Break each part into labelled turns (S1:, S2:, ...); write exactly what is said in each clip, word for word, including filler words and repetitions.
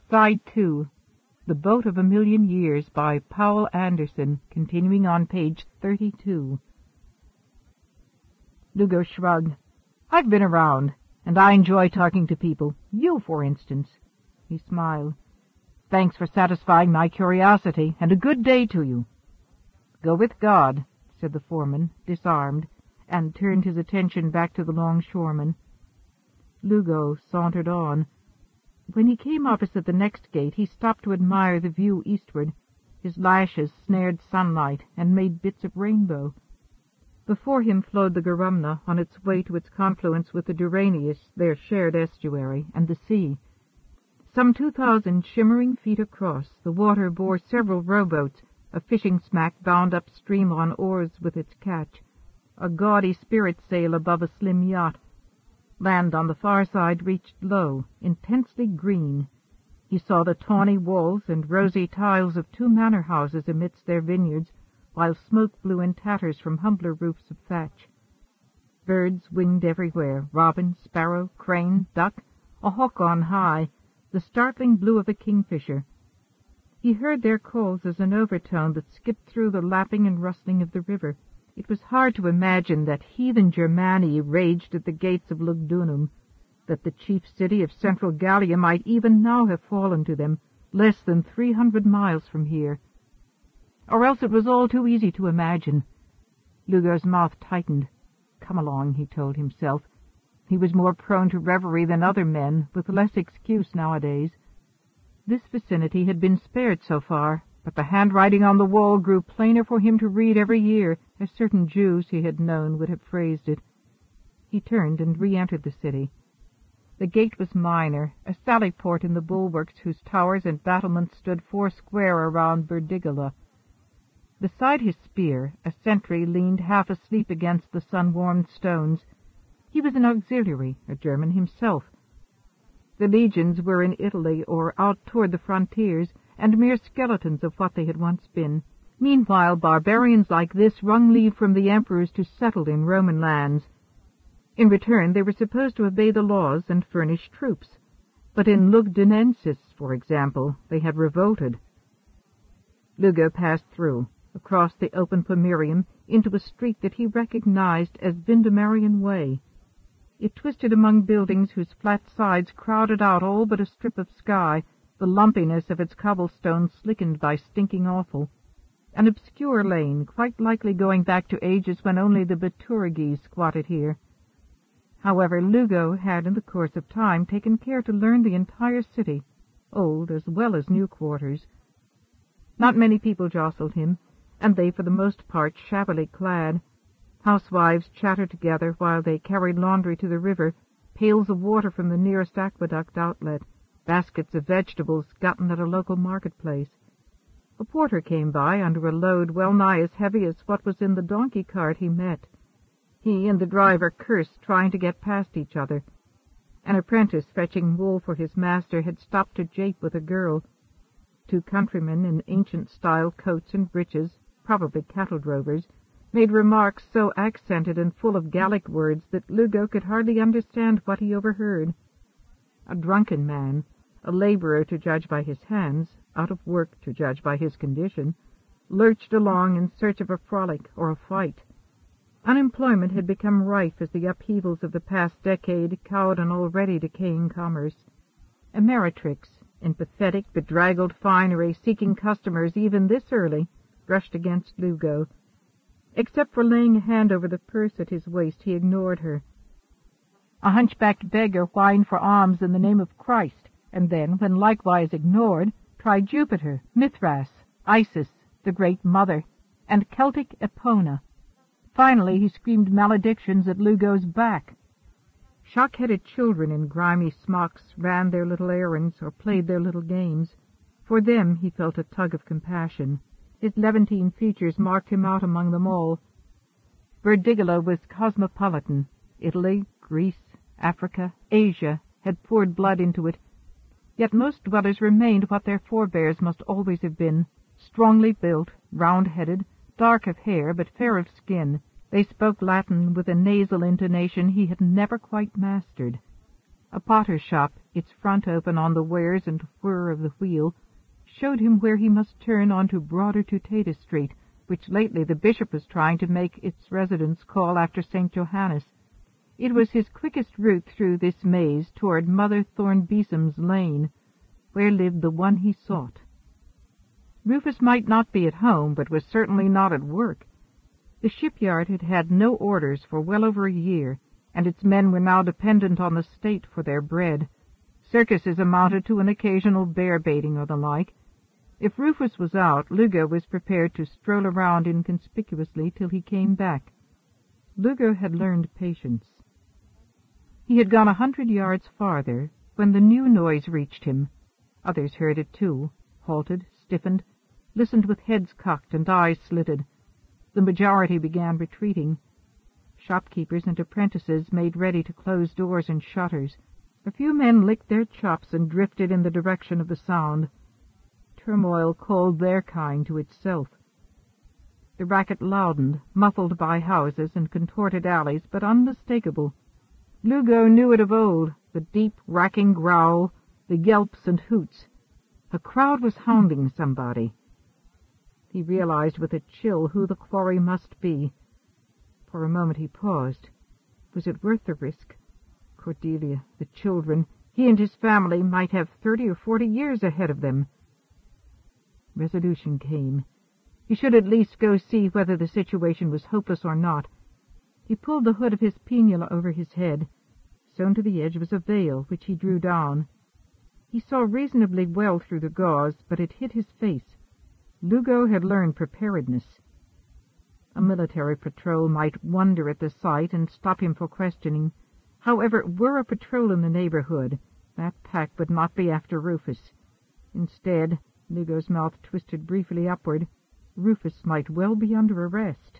S1: Side two, The Boat of a Million Years by Powell Anderson, continuing on page thirty-two. Lugo shrugged. I've been around, and I enjoy talking to people. You, for instance. He smiled. Thanks for satisfying my curiosity, and a good day to you. Go with God, said the foreman, disarmed, and turned his attention back to the longshoreman. Lugo sauntered on. When he came opposite the next gate, he stopped to admire the view eastward. His lashes snared sunlight and made bits of rainbow. Before him flowed the Garumna on its way to its confluence with the Durranius, their shared estuary, and the sea. Some two thousand shimmering feet across, the water bore several rowboats, a fishing smack bound upstream on oars with its catch, a gaudy spirit sail above a slim yacht. Land on the far side reached low, intensely green. He saw the tawny walls and rosy tiles of two manor houses amidst their vineyards, while smoke blew in tatters from humbler roofs of thatch. Birds winged everywhere, robin, sparrow, crane, duck, a hawk on high, the startling blue of a kingfisher. He heard their calls as an overtone that skipped through the lapping and rustling of the river. It was hard to imagine that heathen Germani raged at the gates of Lugdunum, that the chief city of central Gallia might even now have fallen to them, less than three hundred miles from here. Or else it was all too easy to imagine. Lugo's mouth tightened. Come along, he told himself. He was more prone to reverie than other men, with less excuse nowadays. This vicinity had been spared so far, but the handwriting on the wall grew plainer for him to read every year, as certain Jews he had known would have phrased it. He turned and re-entered the city. The gate was minor, a sally-port in the bulwarks whose towers and battlements stood four-square around Burdigala. Beside his spear, a sentry leaned half asleep against the sun-warmed stones. He was an auxiliary, a German himself. The legions were in Italy or out toward the frontiers, and mere skeletons of what they had once been. Meanwhile, barbarians like this wrung leave from the emperors to settle in Roman lands. In return, they were supposed to obey the laws and furnish troops. But in Lugdunensis, for example, they had revolted. Lugo passed through, across the open Pomerium, into a street that he recognized as Vindemarian Way. It twisted among buildings whose flat sides crowded out all but a strip of sky, the lumpiness of its cobblestones slickened by stinking offal. An obscure lane, quite likely going back to ages when only the Baturigi squatted here. However, Lugo had in the course of time taken care to learn the entire city, old as well as new quarters. Not many people jostled him, and they for the most part shabbily clad. Housewives chattered together while they carried laundry to the river, pails of water from the nearest aqueduct outlet, baskets of vegetables gotten at a local marketplace. A porter came by under a load well-nigh as heavy as what was in the donkey cart he met. He and the driver cursed, trying to get past each other. An apprentice fetching wool for his master had stopped to jape with a girl. Two countrymen in ancient-style coats and breeches, probably cattle drovers, made remarks so accented and full of Gallic words that Lugo could hardly understand what he overheard. A drunken man, a laborer to judge by his hands, out of work to judge by his condition, lurched along in search of a frolic or a fight. Unemployment had become rife as the upheavals of the past decade cowed an already decaying commerce. Ameritrix, in pathetic, bedraggled finery, seeking customers even this early, brushed against Lugo. Except for laying a hand over the purse at his waist, he ignored her. A hunchbacked beggar whined for alms in the name of Christ, and then, when likewise ignored, tried Jupiter, Mithras, Isis, the Great Mother, and Celtic Epona. Finally, he screamed maledictions at Lugo's back. Shock-headed children in grimy smocks ran their little errands or played their little games. For them he felt a tug of compassion. His Levantine features marked him out among them all. Burdigala was cosmopolitan. Italy, Greece, Africa, Asia had poured blood into it. Yet most dwellers remained what their forebears must always have been, strongly built, round-headed, dark of hair but fair of skin. They spoke Latin with a nasal intonation he had never quite mastered. A potter's shop, its front open on the wears and whir of the wheel, showed him where he must turn on to broader Tutata Street, which lately the bishop was trying to make its residents call after Saint Johannes. It was his quickest route through this maze toward Mother Thornbeesom's lane, where lived the one he sought. Rufus might not be at home, but was certainly not at work. The shipyard had had no orders for well over a year, and its men were now dependent on the state for their bread. Circuses amounted to an occasional bear-baiting or the like. If Rufus was out, Lugo was prepared to stroll around inconspicuously till he came back. Lugo had learned patience. He had gone a hundred yards farther when the new noise reached him. Others heard it too, halted, stiffened, listened with heads cocked and eyes slitted. The majority began retreating. Shopkeepers and apprentices made ready to close doors and shutters. A few men licked their chops and drifted in the direction of the sound. Turmoil called their kind to itself. The racket loudened, muffled by houses and contorted alleys, but unmistakable. Lugo knew it of old, the deep, racking growl, the yelps and hoots. A crowd was hounding somebody. He realized with a chill who the quarry must be. For a moment he paused. Was it worth the risk? Cordelia, the children, he and his family might have thirty or forty years ahead of them. Resolution came. He should at least go see whether the situation was hopeless or not. He pulled the hood of his pianola over his head. Sewn to the edge was a veil, which he drew down. He saw reasonably well through the gauze, but it hid his face. Lugo had learned preparedness. A military patrol might wonder at the sight and stop him for questioning. However, were a patrol in the neighborhood, that pack would not be after Rufus. Instead, Lugo's mouth twisted briefly upward, Rufus might well be under arrest.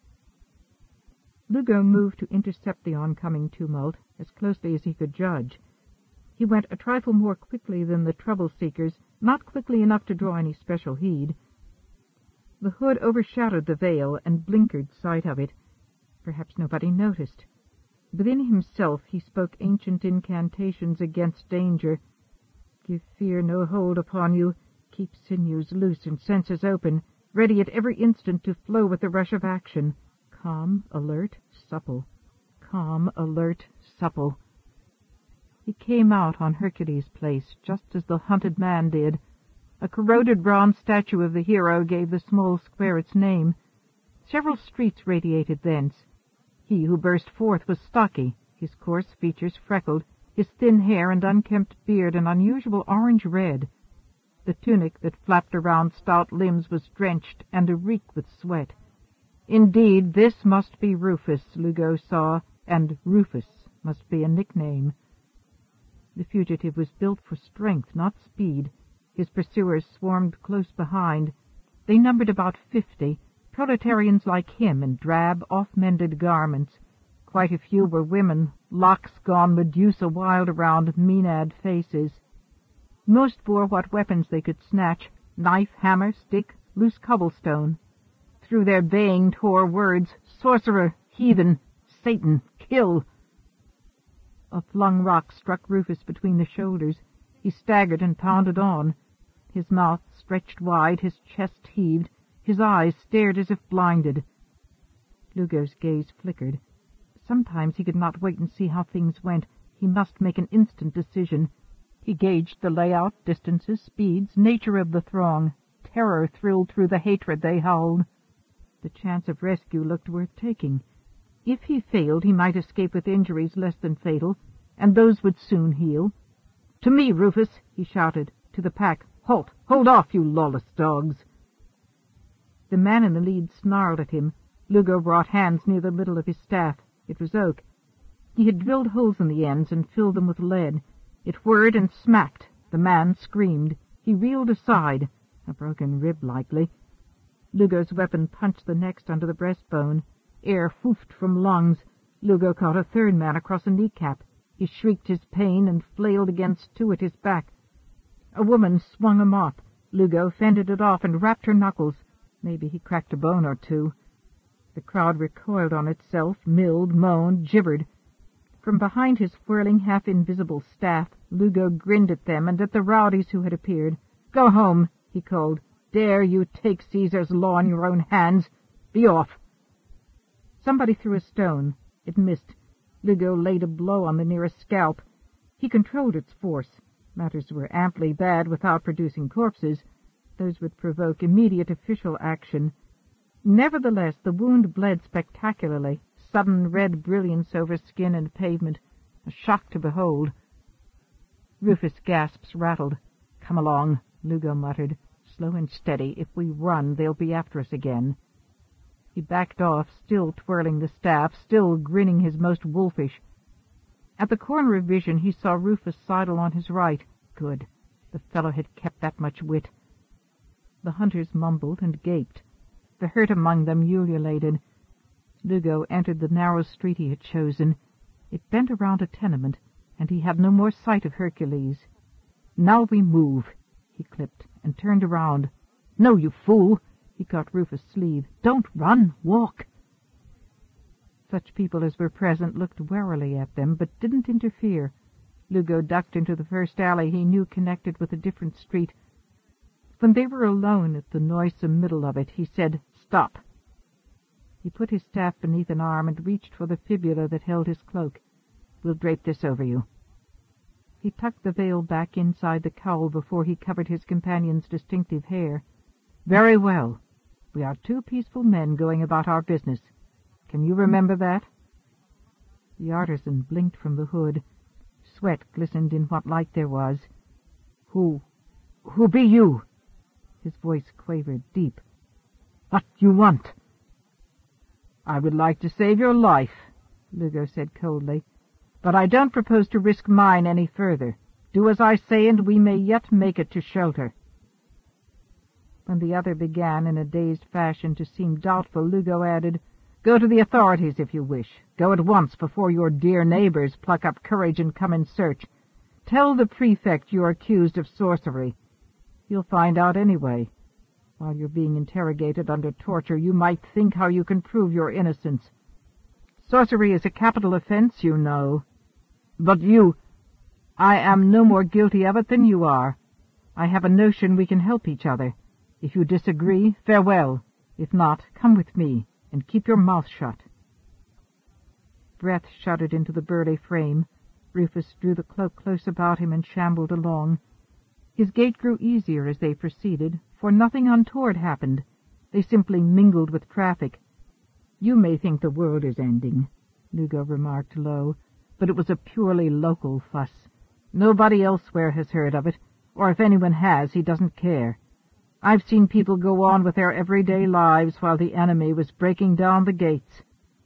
S1: Lugo moved to intercept the oncoming tumult as closely as he could judge. He went a trifle more quickly than the trouble-seekers, not quickly enough to draw any special heed. The hood overshadowed the veil and blinkered sight of it. Perhaps nobody noticed. Within himself he spoke ancient incantations against danger. Give fear no hold upon you. Keep sinews loose and senses open, ready at every instant to flow with the rush of action. Calm, alert, supple. Calm, alert, supple. He came out on Hercules Place, just as the hunted man did. A corroded bronze statue of the hero gave the small square its name. Several streets radiated thence. He who burst forth was stocky, his coarse features freckled, his thin hair and unkempt beard an unusual orange red. The tunic that flapped around stout limbs was drenched and areek with sweat. Indeed, this must be Rufus, Lugo saw, and Rufus must be a nickname. The fugitive was built for strength, not speed. His pursuers swarmed close behind. They numbered about fifty, proletarians like him in drab, off-mended garments. Quite a few were women, locks gone Medusa wild around Maenad faces. Most bore what weapons they could snatch, knife, hammer, stick, loose cobblestone. Through their baying tore words, sorcerer, heathen, Satan, kill. A flung rock struck Rufus between the shoulders. He staggered and pounded on. His mouth stretched wide, his chest heaved, his eyes stared as if blinded. Lugo's gaze flickered. Sometimes he could not wait and see how things went. He must make an instant decision. He gauged the layout, distances, speeds, nature of the throng. Terror thrilled through the hatred they howled. The chance of rescue looked worth taking. If he failed, he might escape with injuries less than fatal, and those would soon heal. "To me, Rufus!" he shouted. To the pack, "Halt! Hold off, you lawless dogs!" The man in the lead snarled at him. Lugo brought hands near the middle of his staff. It was oak. He had drilled holes in the ends and filled them with lead. It whirred and smacked. The man screamed. He reeled aside. A broken rib, likely. Lugo's weapon punched the next under the breastbone. Air whoofed from lungs. Lugo caught a third man across a kneecap. He shrieked his pain and flailed against two at his back. A woman swung a mop. Lugo fended it off and rapped her knuckles. Maybe he cracked a bone or two. The crowd recoiled on itself, milled, moaned, gibbered. From behind his whirling, half-invisible staff, Lugo grinned at them and at the rowdies who had appeared. "Go home," he called. "Dare you take Caesar's law in your own hands? Be off!" Somebody threw a stone. It missed. Lugo laid a blow on the nearest scalp. He controlled its force. Matters were amply bad without producing corpses. Those would provoke immediate official action. Nevertheless, the wound bled spectacularly, sudden red brilliance over skin and pavement, a shock to behold. Rufus' gasps rattled. "Come along," Lugo muttered. "Slow and steady. If we run, they'll be after us again." He backed off, still twirling the staff, still grinning his most wolfish. At the corner of vision he saw Rufus sidle on his right. Good. The fellow had kept that much wit. The hunters mumbled and gaped. The hurt among them ululated. Lugo entered the narrow street he had chosen. It bent around a tenement, and he had no more sight of Hercules. "Now we move," he clipped, and turned around. "No, you fool!" He caught Rufus' sleeve. "Don't run! Walk!" Such people as were present looked warily at them, but didn't interfere. Lugo ducked into the first alley he knew connected with a different street. When they were alone at the noisome middle of it, he said, "Stop." He put his staff beneath an arm and reached for the fibula that held his cloak. "We'll drape this over you." He tucked the veil back inside the cowl before he covered his companion's distinctive hair. "Very well. We are two peaceful men going about our business. Can you remember that?" The artisan blinked from the hood. Sweat glistened in what light there was. Who, who be you?" His voice quavered, deep. "What you want?" "I would like to save your life," Lugo said coldly, "but I don't propose to risk mine any further. Do as I say, and we may yet make it to shelter." When the other began in a dazed fashion to seem doubtful, Lugo added, "Go to the authorities if you wish. Go at once before your dear neighbors pluck up courage and come in search. Tell the prefect you are accused of sorcery. You'll find out anyway. While you're being interrogated under torture, you might think how you can prove your innocence. Sorcery is a capital offense, you know. But you... I am no more guilty of it than you are. I have a notion we can help each other. If you disagree, farewell. If not, come with me, and keep your mouth shut." Breath shuddered into the burly frame. Rufus drew the cloak close about him and shambled along. His gait grew easier as they proceeded, for nothing untoward happened. They simply mingled with traffic. "You may think the world is ending," Lugo remarked low, "but it was a purely local fuss. Nobody elsewhere has heard of it, or if anyone has, he doesn't care. I've seen people go on with their everyday lives while the enemy was breaking down the gates."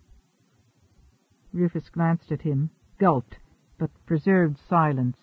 S1: Rufus glanced at him, gulped, but preserved silence.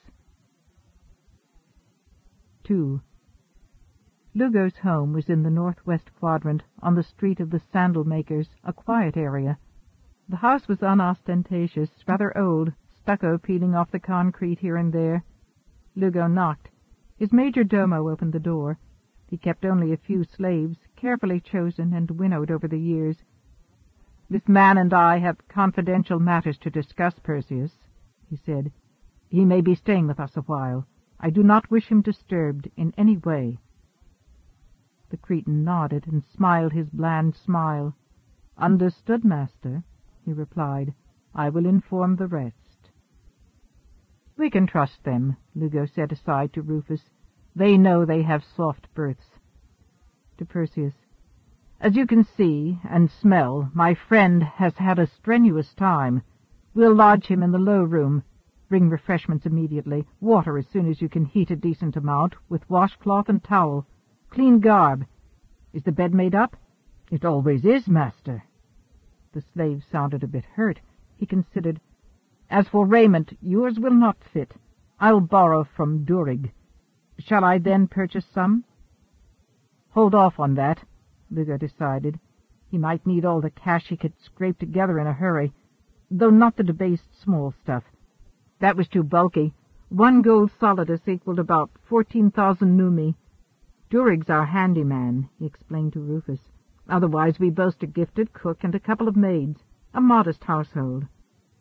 S1: Two. Lugo's home was in the northwest quadrant, on the street of the sandal-makers, a quiet area. The house was unostentatious, rather old, stucco peeling off the concrete here and there. Lugo knocked. His major domo opened the door. He kept only a few slaves, carefully chosen and winnowed over the years. "This man and I have confidential matters to discuss, Perseus," he said. "He may be staying with us a while. I do not wish him disturbed in any way." The Cretan nodded and smiled his bland smile. "Understood, master," he replied. "I will inform the rest." "We can trust them," Lugo said aside to Rufus. "They know they have soft berths." To Perseus, "As you can see and smell, my friend has had a strenuous time. We'll lodge him in the low room. Bring refreshments immediately. Water as soon as you can heat a decent amount, with washcloth and towel. Clean garb. Is the bed made up?" "It always is, master." The slave sounded a bit hurt. He considered. "As for raiment, yours will not fit. I'll borrow from Durig. Shall I then purchase some?" "Hold off on that," Lugo decided. He might need all the cash he could scrape together in a hurry, though not the debased small stuff. That was too bulky. One gold solidus equaled about fourteen thousand numi. "Durig's our handyman," he explained to Rufus. "Otherwise we boast a gifted cook and a couple of maids. A modest household."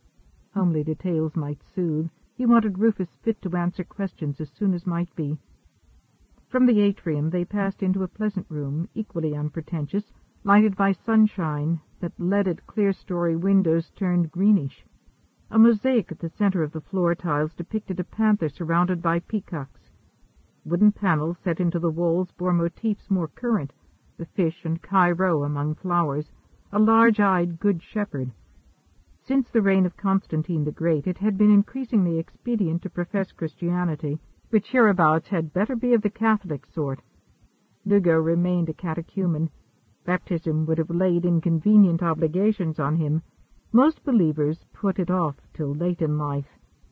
S1: Homely details might soothe. He wanted Rufus fit to answer questions as soon as might be. From the atrium they passed into a pleasant room, equally unpretentious, lighted by sunshine that leaded clerestory windows turned greenish. A mosaic at the center of the floor tiles depicted a panther surrounded by peacocks. Wooden panels set into the walls bore motifs more current, the fish and Cairo among flowers, a large-eyed good shepherd. Since the reign of Constantine the Great, it had been increasingly expedient to profess Christianity, which hereabouts had better be of the Catholic sort. Lugo remained a catechumen. Baptism would have laid inconvenient obligations on him. Most believers put it off till late in life.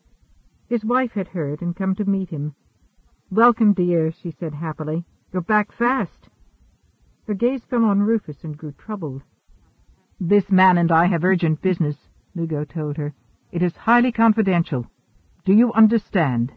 S1: His wife had heard and come to meet him. "Welcome, dear," she said happily. "You're back fast." Her gaze fell on Rufus and grew troubled. "This man and I have urgent business," Lugo told her. "It is highly confidential. Do you understand?"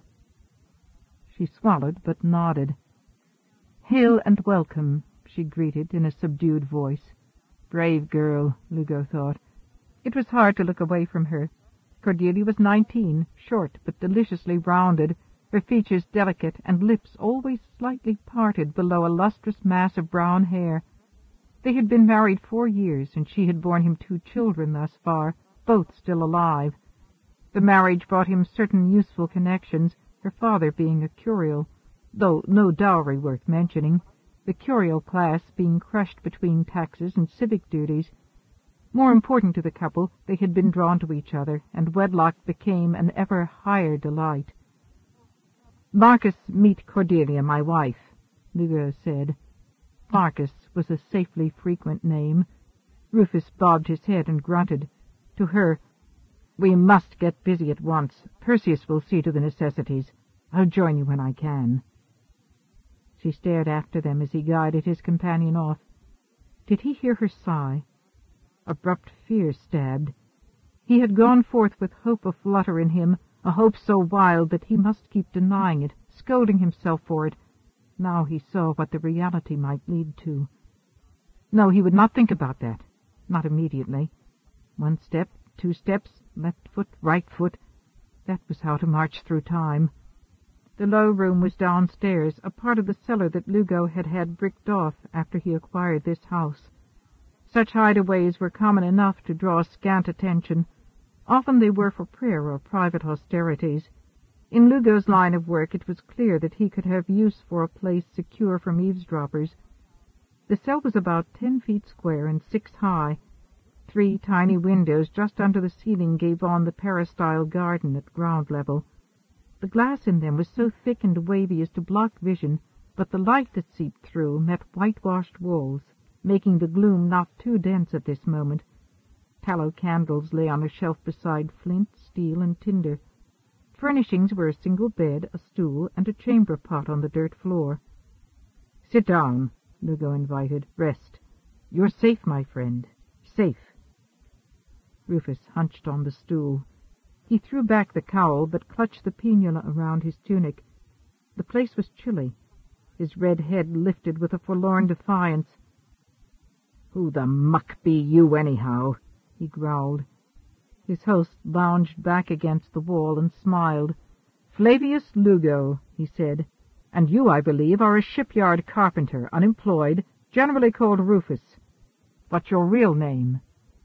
S1: She swallowed, but nodded. "Hail and welcome," she greeted in a subdued voice. Brave girl, Lugo thought. It was hard to look away from her. Cordelia was nineteen, short but deliciously rounded, her features delicate and lips always slightly parted below a lustrous mass of brown hair. They had been married four years, and she had borne him two children thus far, both still alive. The marriage brought him certain useful connections, her father being a curial, though no dowry worth mentioning, the curial class being crushed between taxes and civic duties. More important to the couple, they had been drawn to each other, and wedlock became an ever higher delight. "Marcus, meet Cordelia, my wife," Lugo said. Marcus was a safely frequent name. Rufus bobbed his head and grunted. To her, "We must get busy at once. Perseus will see to the necessities. I'll join you when I can." She stared after them as he guided his companion off. Did he hear her sigh? Abrupt fear stabbed. He had gone forth with hope aflutter in him, a hope so wild that he must keep denying it, scolding himself for it. Now he saw what the reality might lead to. No, he would not think about that. Not immediately. One step, two steps, left foot, right foot. That was how to march through time. The low room was downstairs, a part of the cellar that Lugo had had bricked off after he acquired this house. Such hideaways were common enough to draw scant attention. Often they were for prayer or private austerities. In Lugo's line of work it was clear that he could have use for a place secure from eavesdroppers. The cell was about ten feet square and six high. Three tiny windows just under the ceiling gave on the peristyle garden at ground level. The glass in them was so thick and wavy as to block vision, but the light that seeped through met whitewashed walls, making the gloom not too dense at this moment. Tallow candles lay on a shelf beside flint, steel, and tinder. Furnishings were a single bed, a stool, and a chamber pot on the dirt floor. "Sit down," Lugo invited. "Rest. You're safe, my friend. Safe." Rufus hunched on the stool. He threw back the cowl, but clutched the penula around his tunic. The place was chilly. His red head lifted with a forlorn defiance. "Who the muck be you, anyhow?" he growled. His host lounged back against the wall and smiled. "Flavius Lugo," he said. "And you, I believe, are a shipyard carpenter, unemployed, generally called Rufus. What's your real name?"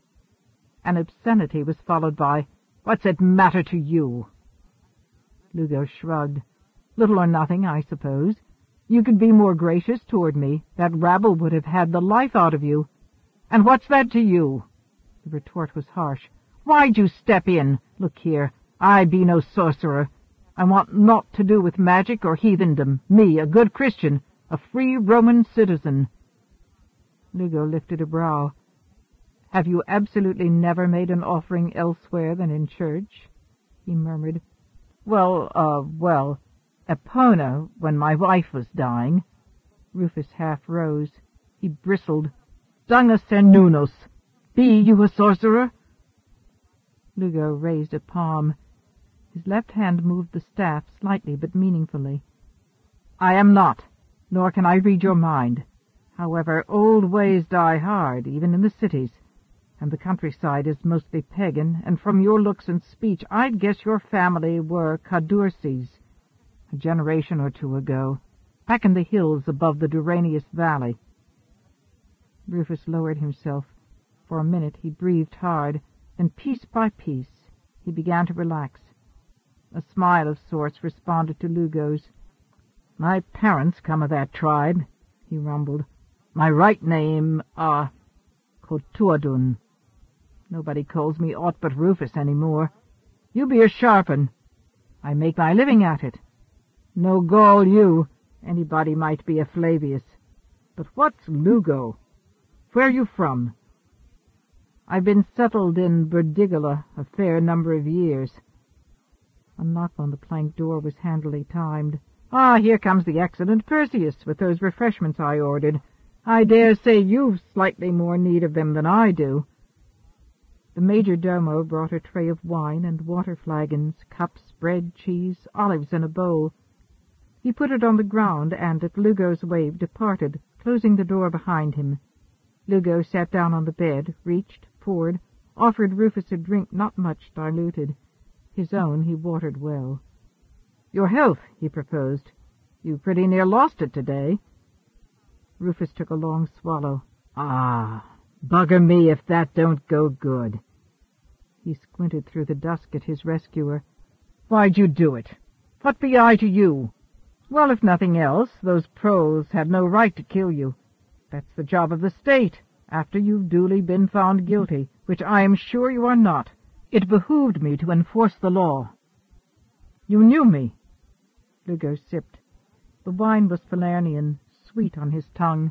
S1: An obscenity was followed by, "What's it matter to you?" Lugo shrugged. "Little or nothing, I suppose. You could be more gracious toward me. That rabble would have had the life out of you." "And what's that to you?" The retort was harsh. "Why'd you step in? Look here, I be no sorcerer. I want naught to do with magic or heathendom. Me, a good Christian, a free Roman citizen." Lugo lifted a brow. "Have you absolutely never made an offering elsewhere than in church?" he murmured. "Well, uh, well, at Pona, when my wife was dying." Rufus half rose. He bristled. "Danga Cernunnos! Be you a sorcerer?" Lugo raised a palm. His left hand moved the staff slightly but meaningfully. "I am not, nor can I read your mind. However, old ways die hard, even in the cities. and the countryside is mostly pagan, and from your looks and speech I'd guess your family were Cadurces, a generation or two ago, back in the hills above the Duranius Valley." Rufus lowered himself. For a minute he breathed hard, then piece by piece he began to relax. A smile of sorts responded to Lugo's. "My parents come of that tribe," he rumbled. "My right name, ah, uh, Kotuadun. Nobody calls me aught but Rufus any more. You be a sharp un. I make my living at it. No gall you. Anybody might be a Flavius. But what's Lugo? Where you from?" "I've been settled in Burdigala a fair number of years." A knock on the plank door was handily timed. "Ah, here comes the excellent Perseus with those refreshments I ordered. I dare say you've slightly more need of them than I do." The major domo brought a tray of wine and water flagons, cups, bread, cheese, olives in a bowl. He put it on the ground and, at Lugo's wave, departed, closing the door behind him. Lugo sat down on the bed, reached, poured, offered Rufus a drink not much diluted. His own he watered well. "Your health," he proposed. "You pretty near lost it today." Rufus took a long swallow. "Ah, bugger me if that don't go good." He squinted through the dusk at his rescuer. "Why'd you do it? What be I to you?" "Well, if nothing else, those proles had no right to kill you. That's the job of the state, after you've duly been found guilty, which I am sure you are not. It behooved me to enforce the law." "You knew me?" Lugo sipped. The wine was Falernian, sweet on his tongue.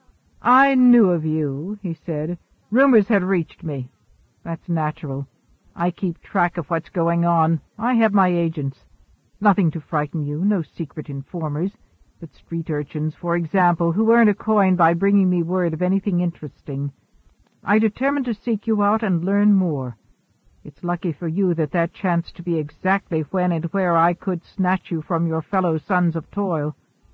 S1: "I knew of you," he said. "Rumors had reached me. That's natural. I keep track of what's going on. I have my agents. Nothing to frighten you, no secret informers, but street urchins, for example, who earn a coin by bringing me word of anything interesting. I determined to seek you out and learn more. It's lucky for you that that chanced to be exactly when and where I could snatch you from your fellow sons of toil."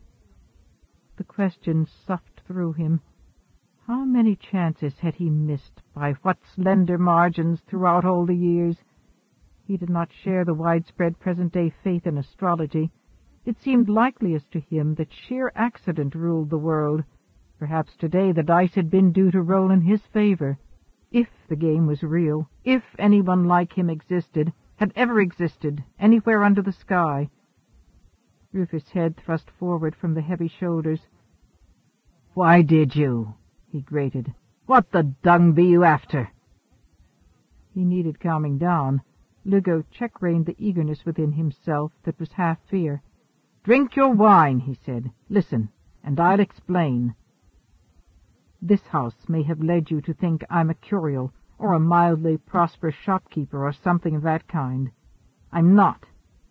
S1: The question soughed through him. How many chances had he missed, by what slender margins, throughout all the years? He did not share the widespread present-day faith in astrology. It seemed likeliest to him that sheer accident ruled the world. Perhaps today the dice had been due to roll in his favor. If the game was real, if anyone like him existed, had ever existed, anywhere under the sky. Rufus' head thrust forward from the heavy shoulders. "Why did you?" he grated. "What the dung be you after?" He needed calming down. Lugo check-reined the eagerness within himself that was half fear. "Drink your wine," he said. "Listen, and I'll explain. This house may have led you to think I'm a curial, or a mildly prosperous shopkeeper, or something of that kind. I'm not.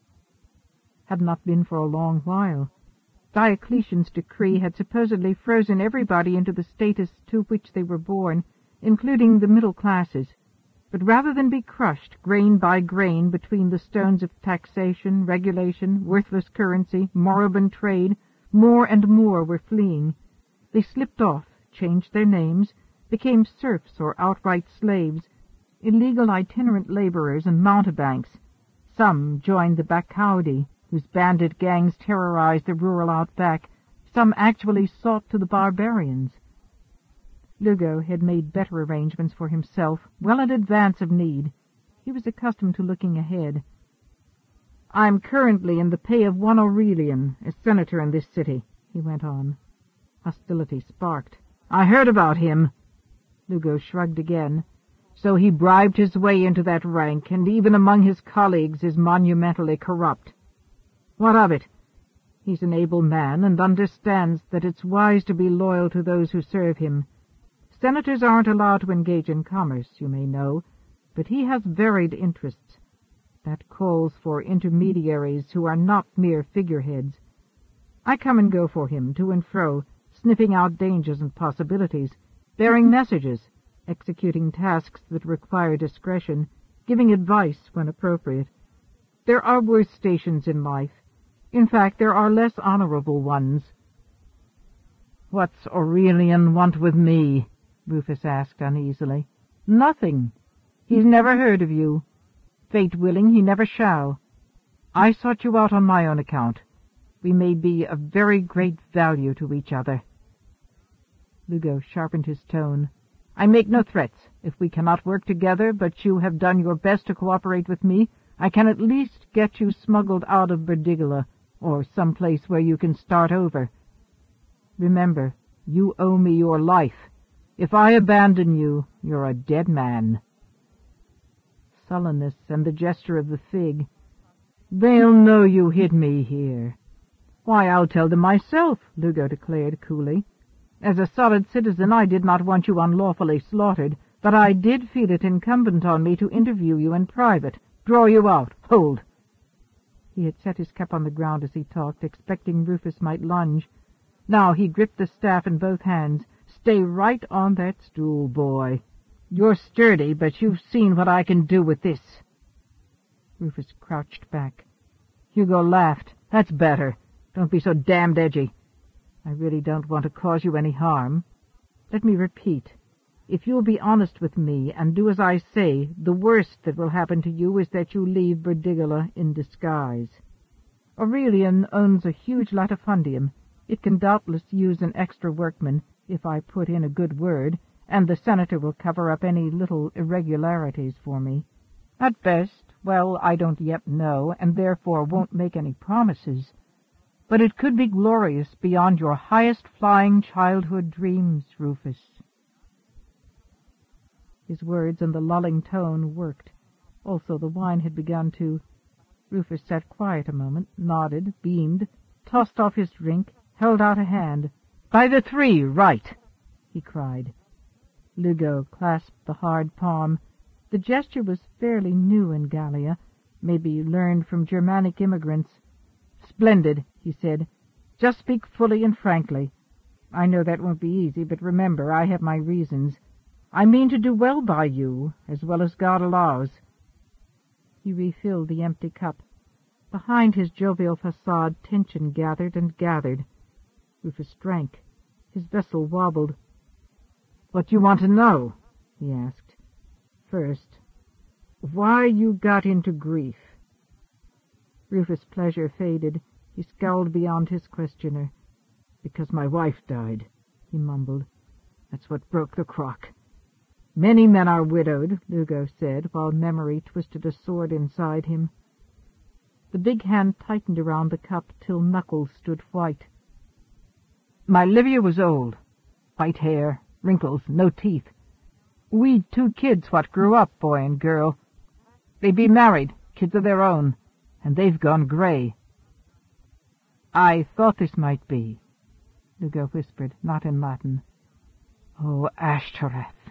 S1: Had not been for a long while. Diocletian's decree had supposedly frozen everybody into the status to which they were born, including the middle classes. But rather than be crushed, grain by grain, between the stones of taxation, regulation, worthless currency, moribund trade, more and more were fleeing. They slipped off, changed their names, became serfs or outright slaves, illegal itinerant laborers and mountebanks. Some joined the Bacchaudi, whose bandit gangs terrorized the rural outback. Some actually sought to the barbarians. Lugo had made better arrangements for himself, well in advance of need. He was accustomed to looking ahead. "I'm currently in the pay of one Aurelian, a senator in this city," he went on. Hostility sparked. "I heard about him." Lugo shrugged again. "So he bribed his way into that rank, and even among his colleagues is monumentally corrupt. What of it? He's an able man, and understands that it's wise to be loyal to those who serve him. Senators aren't allowed to engage in commerce, you may know, but he has varied interests. That calls for intermediaries who are not mere figureheads. I come and go for him, to and fro, sniffing out dangers and possibilities, bearing messages, executing tasks that require discretion, giving advice when appropriate. There are worse stations in life. In fact, there are less honorable ones." "What's Aurelian want with me?" Rufus asked uneasily. Nothing. He's never heard of you. Fate willing, he never shall. I sought you out on my own account. We may be of very great value to each other." Lugo sharpened his tone. "I make no threats. If we cannot work together, but you have done your best to cooperate with me, I can at least get you smuggled out of Burdigala, or some place where you can start over. Remember, you owe me your life. If I abandon you, you're a dead man." Sullenness and the gesture of the fig. "They'll know you hid me here." "Why, I'll tell them myself," Lugo declared coolly. "As a solid citizen, I did not want you unlawfully slaughtered, but I did feel it incumbent on me to interview you in private, draw you out. Hold!" He had set his cup on the ground as he talked, expecting Rufus might lunge. Now he gripped the staff in both hands. "Stay right on that stool, boy. You're sturdy, but you've seen what I can do with this." Rufus crouched back. Hugo laughed. "That's better. Don't be so damned edgy. I really don't want to cause you any harm. Let me repeat. If you'll be honest with me and do as I say, the worst that will happen to you is that you leave Burdigala in disguise. Aurelian owns a huge latifundium. It can doubtless use an extra workman, if I put in a good word, and the senator will cover up any little irregularities for me. At best, well, I don't yet know, and therefore won't make any promises. But it could be glorious beyond your highest flying childhood dreams, Rufus." His words and the lulling tone worked. Also the wine had begun to... Rufus sat quiet a moment, nodded, beamed, tossed off his drink, held out a hand. "By the three, right!" he cried. Lugo clasped the hard palm. The gesture was fairly new in Gallia, maybe learned from Germanic immigrants. "Splendid," he said. "Just speak fully and frankly. I know that won't be easy, but remember, I have my reasons. I mean to do well by you, as well as God allows." He refilled the empty cup. Behind his jovial facade tension gathered and gathered. Rufus drank. His vessel wobbled. "What do you want to know?" he asked. "First, why you got into grief." Rufus' pleasure faded. He scowled beyond his questioner. "Because my wife died," he mumbled. "That's what broke the crock." "Many men are widowed," Lugo said, while memory twisted a sword inside him. The big hand tightened around the cup till knuckles stood white. "My Livia was old. White hair, wrinkles, no teeth. We'd two kids what grew up, boy and girl. They be married, kids of their own, and they've gone gray." "I thought this might be," Lugo whispered, not in Latin. "Oh, Ashtoreth."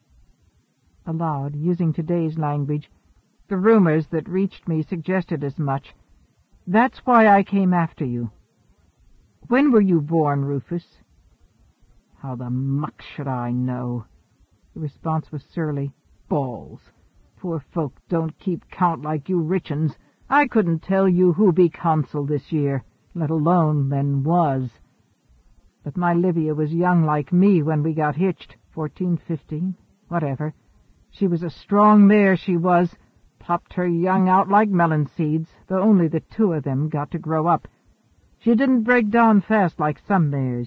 S1: Aloud, using today's language, "The rumors that reached me suggested as much. That's why I came after you. When were you born, Rufus?" "How the muck should I know?" The response was surly. "Balls. Poor folk don't keep count like you rich uns. I couldn't tell you who be consul this year, let alone when was. But my Livia was young like me when we got hitched, fourteen, fifteen, whatever. She was a strong mare, she was. Popped her young out like melon seeds, though only the two of them got to grow up. She didn't break down fast like some mares."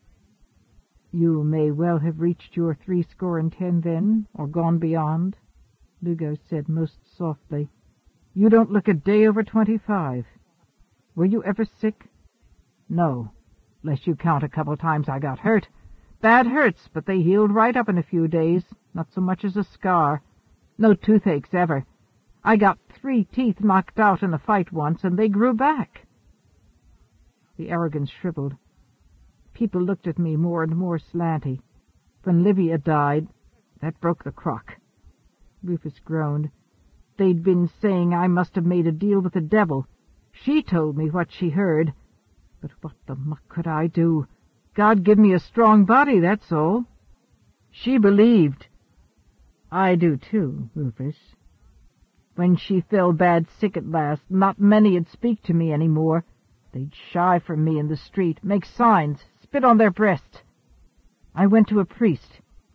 S1: "You may well have reached your threescore and ten then, or gone beyond," Lugo said most softly. "You don't look a day over twenty-five. Were you ever sick?" "No, less you count a couple times I got hurt. Bad hurts, but they healed right up in a few days, not so much as a scar. No toothaches ever. I got three teeth knocked out in a fight once, and they grew back." The arrogance shriveled. People looked at me more and more slanty. When Livia died, that broke the crock. Rufus groaned. "They'd been saying I must have made a deal with the devil. She told me what she heard. But what the muck could I do? God give me a strong body, that's all. She believed." "I do too, Rufus." "When she fell bad sick at last, not many'd speak to me any more. They'd shy from me in the street, make signs, spit on their breasts. I went to a priest.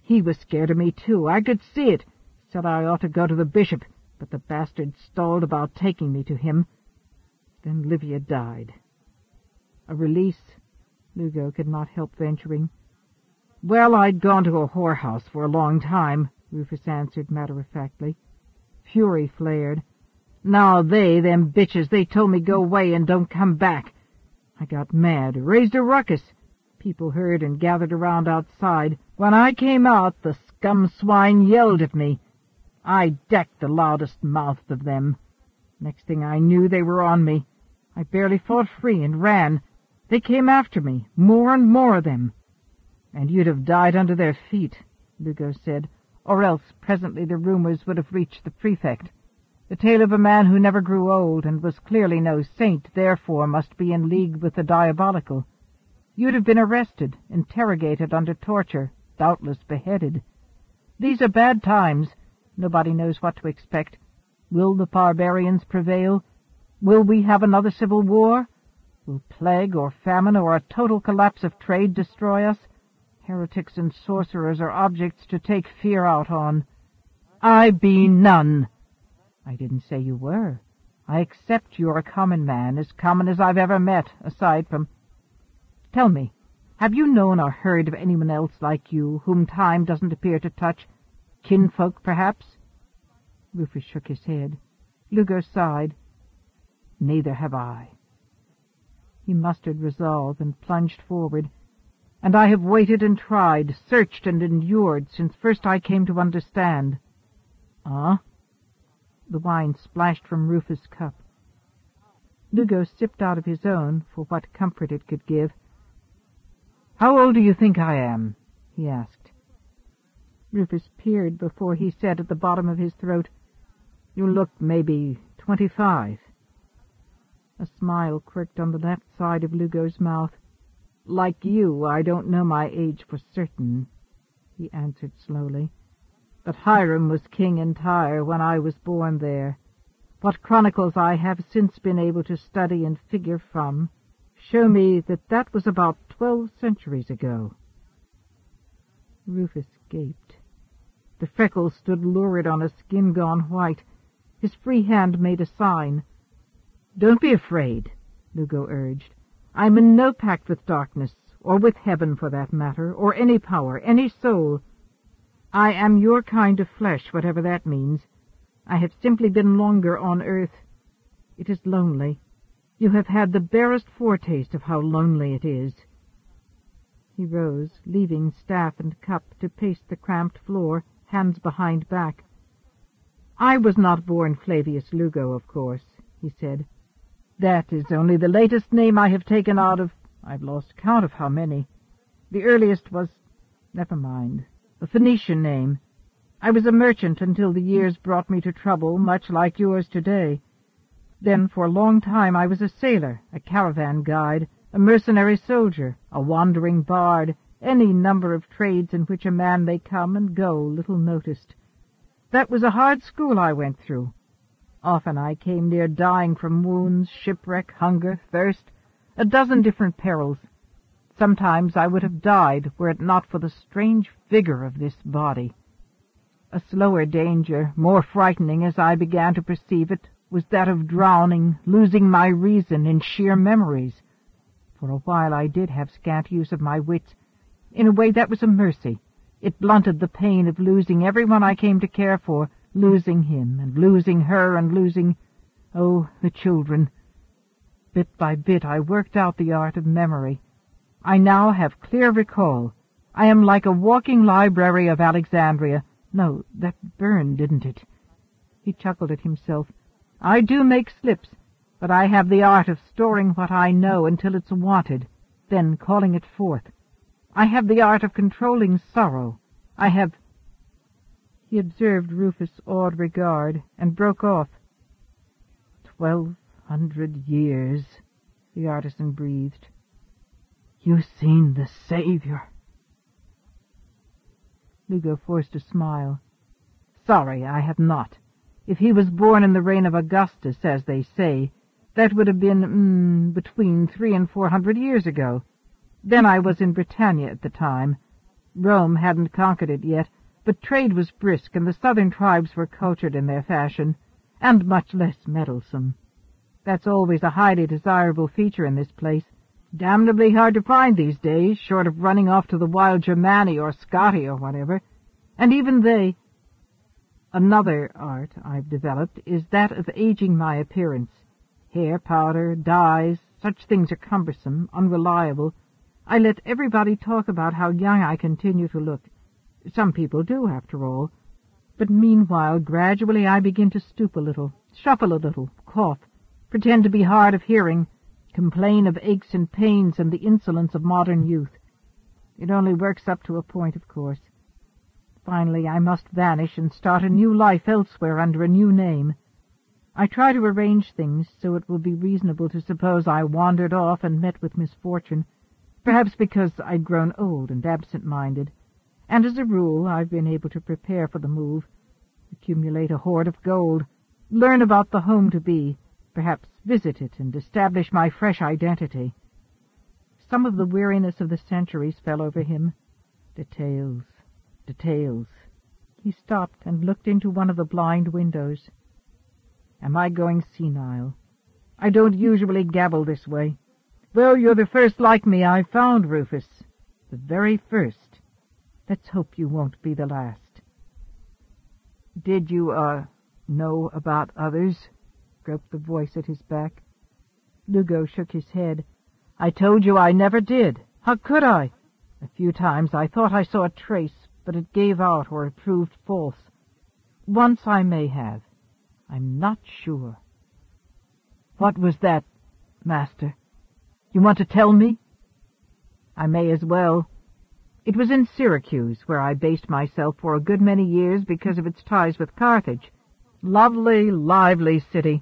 S1: He was scared of me, too. I could see it. Said I ought to go to the bishop, but the bastard stalled about taking me to him. Then Livia died. A release, Lugo could not help venturing. Well, I'd gone to a whorehouse for a long time, Rufus answered matter-of-factly. Fury flared. Now they, them bitches, they told me go away and don't come back. I got mad, raised a ruckus. People heard and gathered around outside. When I came out, the scum swine yelled at me. I decked the loudest mouthed of them. Next thing I knew, they were on me. I barely fought free and ran. They came after me, more and more of them. And you'd have died under their feet, Lugo said, or else presently the rumors would have reached the prefect. The tale of a man who never grew old and was clearly no saint, therefore must be in league with the diabolical. You'd have been arrested, interrogated under torture, doubtless beheaded. These are bad times. Nobody knows what to expect. Will the barbarians prevail? Will we have another civil war? Will plague or famine or a total collapse of trade destroy us? Heretics and sorcerers are objects to take fear out on. I be none. I didn't say you were. I accept you're a common man, as common as I've ever met, aside from... Tell me, have you known or heard of anyone else like you, whom time doesn't appear to touch? Kinfolk, perhaps? Rufus shook his head. Lugo sighed. Neither have I. He mustered resolve and plunged forward. And I have waited and tried, searched and endured, since first I came to understand. Ah? The wine splashed from Rufus' cup. Lugo sipped out of his own for what comfort it could give. How old do you think I am? He asked. Rufus peered before he said at the bottom of his throat, You look maybe twenty-five. A smile quirked on the left side of Lugo's mouth. Like you, I don't know my age for certain, he answered slowly. But Hiram was king in Tyre when I was born there. What chronicles I have since been able to study and figure from show me that that was about twelve centuries ago. Rufus gaped. The freckles stood lurid on a skin gone white. His free hand made a sign. Don't be afraid, Lugo urged. I'm in no pact with darkness, or with heaven for that matter, or any power, any soul. I am your kind of flesh, whatever that means. I have simply been longer on earth. It is lonely. You have had the barest foretaste of how lonely it is. He rose, leaving staff and cup to pace the cramped floor, hands behind back. I was not born Flavius Lugo, of course, he said. That is only the latest name I have taken out of... I've lost count of how many. The earliest was... Never mind. A Phoenician name. I was a merchant until the years brought me to trouble, much like yours today. Then for a long time I was a sailor, a caravan guide, a mercenary soldier, a wandering bard, any number of trades in which a man may come and go little noticed. That was a hard school I went through. Often I came near dying from wounds, shipwreck, hunger, thirst, a dozen different perils. Sometimes I would have died were it not for the strange vigor of this body. A slower danger, more frightening as I began to perceive it, was that of drowning, losing my reason in sheer memories. For a while I did have scant use of my wits. In a way that was a mercy. It blunted the pain of losing everyone I came to care for, losing him, and losing her, and losing, oh, the children. Bit by bit I worked out the art of memory. I now have clear recall. I am like a walking library of Alexandria. No, that burned, didn't it? He chuckled at himself. I do make slips, but I have the art of storing what I know until it's wanted, then calling it forth. I have the art of controlling sorrow. I have... He observed Rufus' awed regard, and broke off. Twelve hundred years, the artisan breathed. You've seen the Savior. Lugo forced a smile. Sorry, I have not. If he was born in the reign of Augustus, as they say, that would have been, mm, between three and four hundred years ago. Then I was in Britannia at the time. Rome hadn't conquered it yet, but trade was brisk and the southern tribes were cultured in their fashion, and much less meddlesome. That's always a highly desirable feature in this place. Damnably hard to find these days, short of running off to the wild Germani or Scotti or whatever. And even they... Another art I've developed is that of aging my appearance. Hair powder, dyes, such things are cumbersome, unreliable. I let everybody talk about how young I continue to look. Some people do, after all. But meanwhile, gradually I begin to stoop a little, shuffle a little, cough, pretend to be hard of hearing, complain of aches and pains and the insolence of modern youth. It only works up to a point, of course. Finally, I must vanish and start a new life elsewhere under a new name. I try to arrange things so it will be reasonable to suppose I wandered off and met with misfortune, perhaps because I'd grown old and absent-minded, and as a rule I've been able to prepare for the move, accumulate a hoard of gold, learn about the home to be, perhaps visit it and establish my fresh identity. Some of the weariness of the centuries fell over him. Details, details. He stopped and looked into one of the blind windows. Am I going senile? I don't usually gabble this way. Well, you're the first like me I've found, Rufus. The very first. Let's hope you won't be the last. Did you, uh, know about others? Groped the voice at his back. Lugo shook his head. I told you I never did. How could I? A few times I thought I saw a trace, but it gave out or it proved false. Once I may have. I'm not sure. What was that, Master? You want to tell me? I may as well. It was in Syracuse, where I based myself for a good many years because of its ties with Carthage. Lovely, lively city.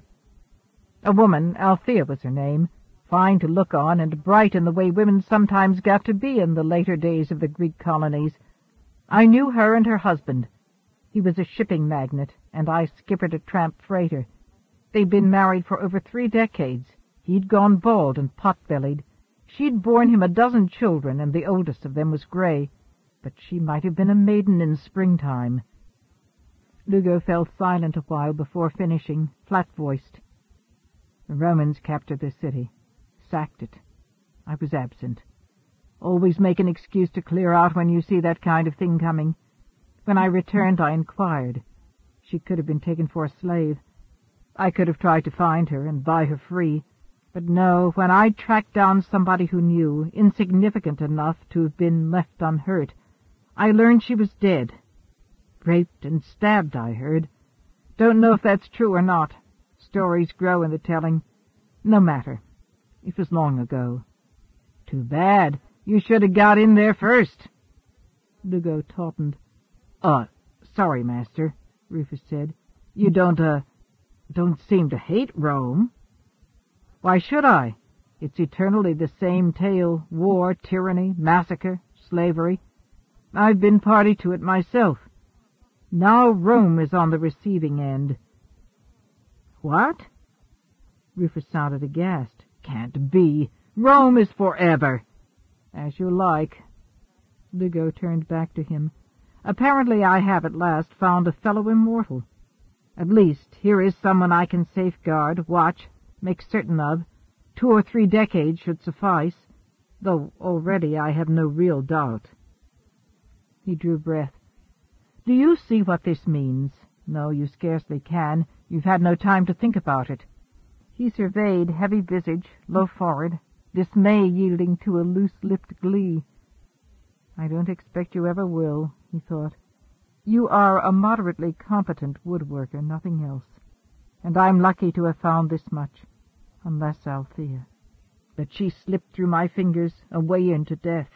S1: A woman, Althea was her name, fine to look on and bright in the way women sometimes got to be in the later days of the Greek colonies. I knew her and her husband. He was a shipping magnate, and I skippered a tramp freighter. They'd been married for over three decades. He'd gone bald and pot-bellied. She'd borne him a dozen children, and the oldest of them was gray, but she might have been a maiden in springtime. Lugo fell silent a while before finishing, flat-voiced. The Romans captured the city, sacked it. I was absent. Always make an excuse to clear out when you see that kind of thing coming. When I returned, I inquired. She could have been taken for a slave. I could have tried to find her and buy her free. But no, when I tracked down somebody who knew, insignificant enough to have been left unhurt, I learned she was dead. Raped and stabbed, I heard. Don't know if that's true or not. Stories grow in the telling. No matter. It was long ago. Too bad. You should have got in there first. Lugo tautened. Uh, sorry, Master, Rufus said. You don't, uh, don't seem to hate Rome. Why should I? It's eternally the same tale, war, tyranny, massacre, slavery. I've been party to it myself. Now Rome is on the receiving end. What? Rufus sounded aghast. Can't be. Rome is forever. As you like. Lugo turned back to him. Apparently I have at last found a fellow immortal. At least here is someone I can safeguard, watch, make certain of. Two or three decades should suffice, though already I have no real doubt. He drew breath. Do you see what this means? No, you scarcely can. You've had no time to think about it. He surveyed, heavy visage, low forehead, dismay yielding to a loose-lipped glee. I don't expect you ever will, he thought. You are a moderately competent woodworker, nothing else. And I'm lucky to have found this much, unless Althea. But she slipped through my fingers, away into death.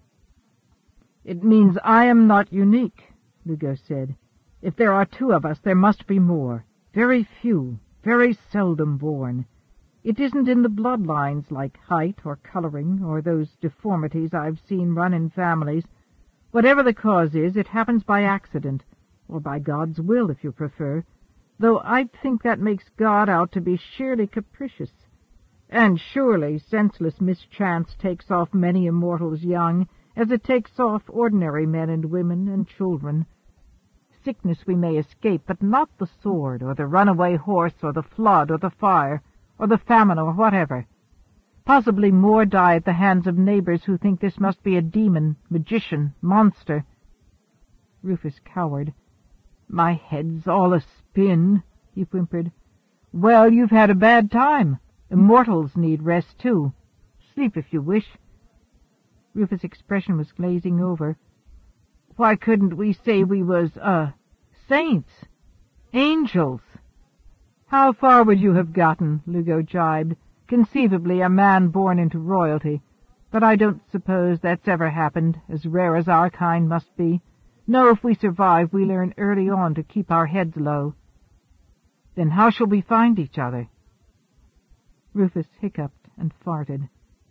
S1: It means I am not unique, Lugo said. If there are two of us, there must be more. Very few, very seldom born. It isn't in the bloodlines like height or coloring or those deformities I've seen run in families. Whatever the cause is, it happens by accident, or by God's will, if you prefer, though I think that makes God out to be sheerly capricious. And surely senseless mischance takes off many immortals young, as it takes off ordinary men and women and children. Sickness we may escape, but not the sword, or the runaway horse, or the flood, or the fire, or the famine, or whatever. Possibly more die at the hands of neighbors who think this must be a demon, magician, monster. Rufus cowered. "My head's all a spin," he whimpered. "Well, you've had a bad time. Immortals need rest, too. Sleep if you wish." Rufus' expression was glazing over. "Why couldn't we say we was, uh, saints? Angels?" "How far would you have gotten?" Lugo jibed. "Conceivably a man born into royalty. But I don't suppose that's ever happened, as rare as our kind must be. No, if we survive, we learn early on to keep our heads low." "Then how shall we find each other?" Rufus hiccuped and farted.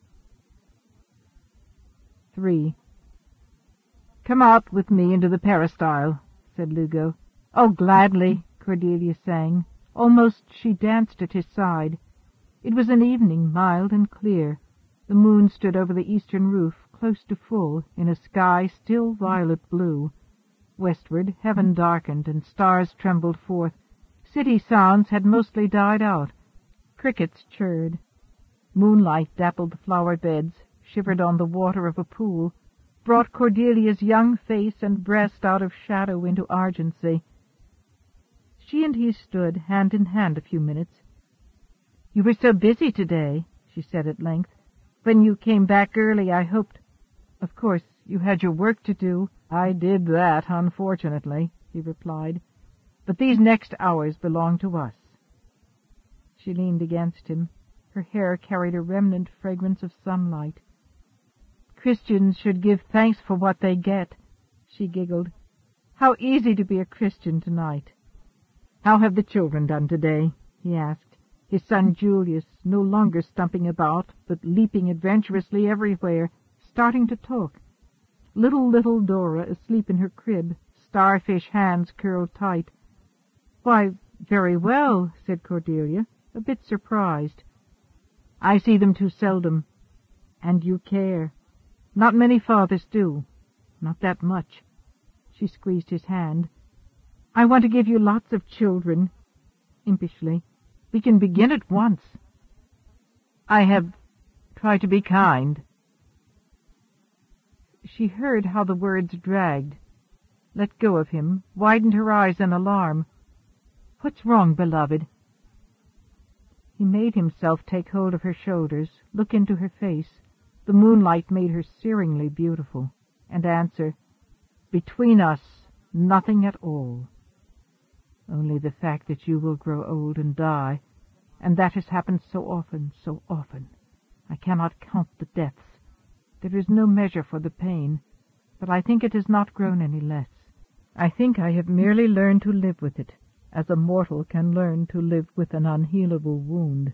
S1: Three. "Come out with me into the peristyle," said Lugo. "Oh, gladly," Cordelia sang. Almost she danced at his side. It was an evening, mild and clear. The moon stood over the eastern roof, close to full, in a sky still violet blue. Westward, heaven darkened, and stars trembled forth. City sounds had mostly died out. Crickets chirred. Moonlight dappled the flower beds, shivered on the water of a pool, brought Cordelia's young face and breast out of shadow into argency. She and he stood hand in hand a few minutes. "You were so busy today," she said at length. "When you came back early, I hoped— Of course, you had your work to do." "I did that, unfortunately," he replied. "But these next hours belong to us." She leaned against him. Her hair carried a remnant fragrance of sunlight. "Christians should give thanks for what they get," she giggled. "How easy to be a Christian tonight." "How have the children done today?" he asked, his son Julius no longer stumping about, but leaping adventurously everywhere, starting to talk. Little, little Dora asleep in her crib, starfish hands curled tight. "Why, very well," said Cordelia, a bit surprised. "I see them too seldom. And you care. Not many fathers do. Not that much." She squeezed his hand. "I want to give you lots of children," impishly. "We can begin at once." "I have tried to be kind." She heard how the words dragged, let go of him, widened her eyes in alarm. "What's wrong, beloved?" He made himself take hold of her shoulders, look into her face. The moonlight made her searingly beautiful, and answer, "Between us, nothing at all. Only the fact that you will grow old and die, and that has happened so often, so often. I cannot count the deaths. There is no measure for the pain, but I think it has not grown any less. I think I have merely learned to live with it, as a mortal can learn to live with an unhealable wound.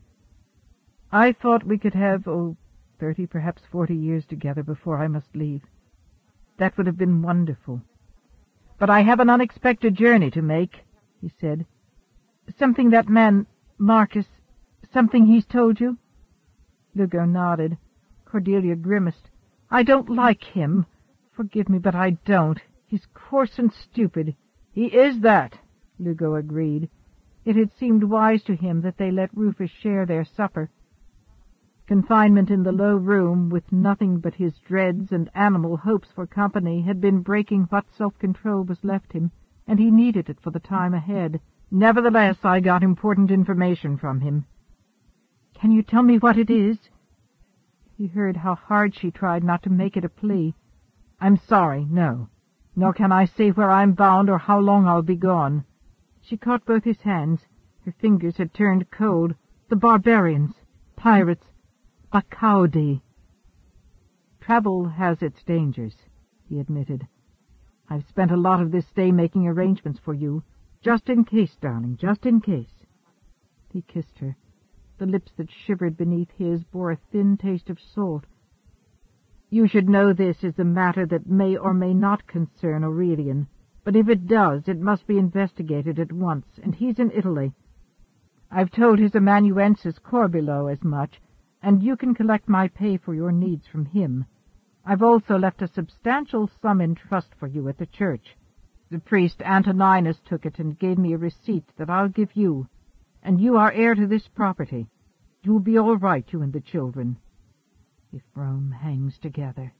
S1: I thought we could have, oh, thirty, perhaps forty years together before I must leave. That would have been wonderful. But I have an unexpected journey to make," he said. "Something that man, Marcus, something he's told you?" Lugo nodded. Cordelia grimaced. "I don't like him. Forgive me, but I don't. He's coarse and stupid." "He is that," Lugo agreed. It had seemed wise to him that they let Rufus share their supper. Confinement in the low room, with nothing but his dreads and animal hopes for company, had been breaking what self-control was left him, and he needed it for the time ahead. "Nevertheless, I got important information from him." "Can you tell me what it is?" He heard how hard she tried not to make it a plea. "I'm sorry, no. Nor can I say where I'm bound or how long I'll be gone." She caught both his hands. Her fingers had turned cold. "The barbarians, pirates, Bacchaudi." "Travel has its dangers," he admitted. "I've spent a lot of this day making arrangements for you. Just in case, darling, just in case." He kissed her. The lips that shivered beneath his bore a thin taste of salt. "You should know this is a matter that may or may not concern Aurelian, but if it does, it must be investigated at once, and he's in Italy. I've told his amanuensis Corbulo as much, and you can collect my pay for your needs from him. I've also left a substantial sum in trust for you at the church. The priest Antoninus took it and gave me a receipt that I'll give you, and you are heir to this property. You will be all right, you and the children, if Rome hangs together."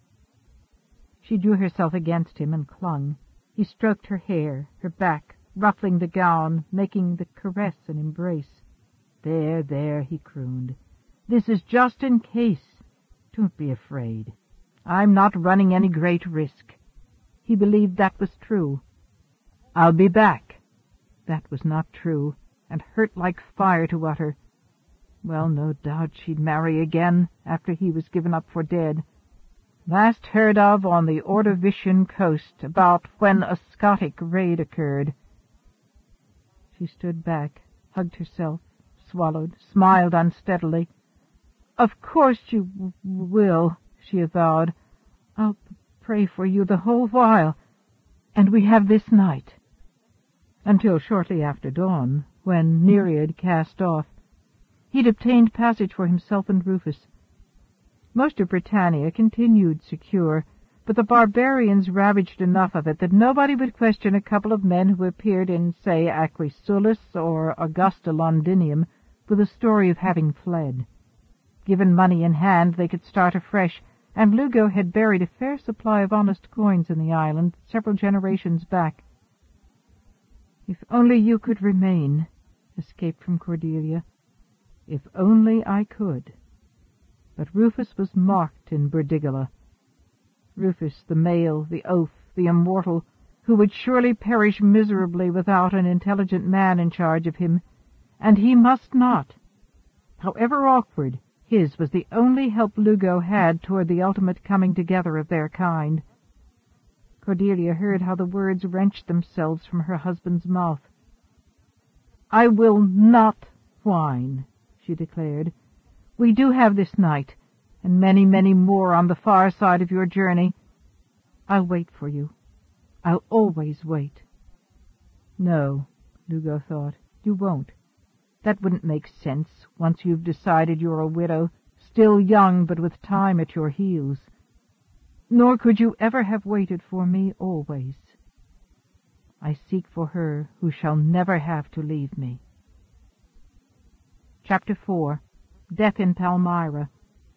S1: She drew herself against him and clung. He stroked her hair, her back, ruffling the gown, making the caress an embrace. "There, there," he crooned. "This is just in case. Don't be afraid. I'm not running any great risk." He believed that was true. "I'll be back." That was not true, and hurt like fire to utter. Well, no doubt she'd marry again after he was given up for dead. Last heard of on the Ordovician coast, about when a Scotic raid occurred. She stood back, hugged herself, swallowed, smiled unsteadily. "Of course you w will," she avowed. "I'll pray for you the whole while, and we have this night." Until shortly after dawn, when Nereid cast off. He'd obtained passage for himself and Rufus. Most of Britannia continued secure, but the barbarians ravaged enough of it that nobody would question a couple of men who appeared in, say, Aquisulus or Augusta Londinium with a story of having fled. Given money in hand, they could start afresh, and Lugo had buried a fair supply of honest coins in the island several generations back. "If only you could remain," escaped from Cordelia. "If only I could." But Rufus was marked in Burdigala. Rufus, the male, the oaf, the immortal, who would surely perish miserably without an intelligent man in charge of him, and he must not. However awkward, his was the only help Lugo had toward the ultimate coming together of their kind. Cordelia heard how the words wrenched themselves from her husband's mouth. "I will not whine," she declared. "We do have this night, and many, many more on the far side of your journey. I'll wait for you. I'll always wait." "No," Lugo thought, "you won't. That wouldn't make sense, once you've decided you're a widow, still young but with time at your heels. Nor could you ever have waited for me always. I seek for her who shall never have to leave me." Chapter four. Death in Palmyra.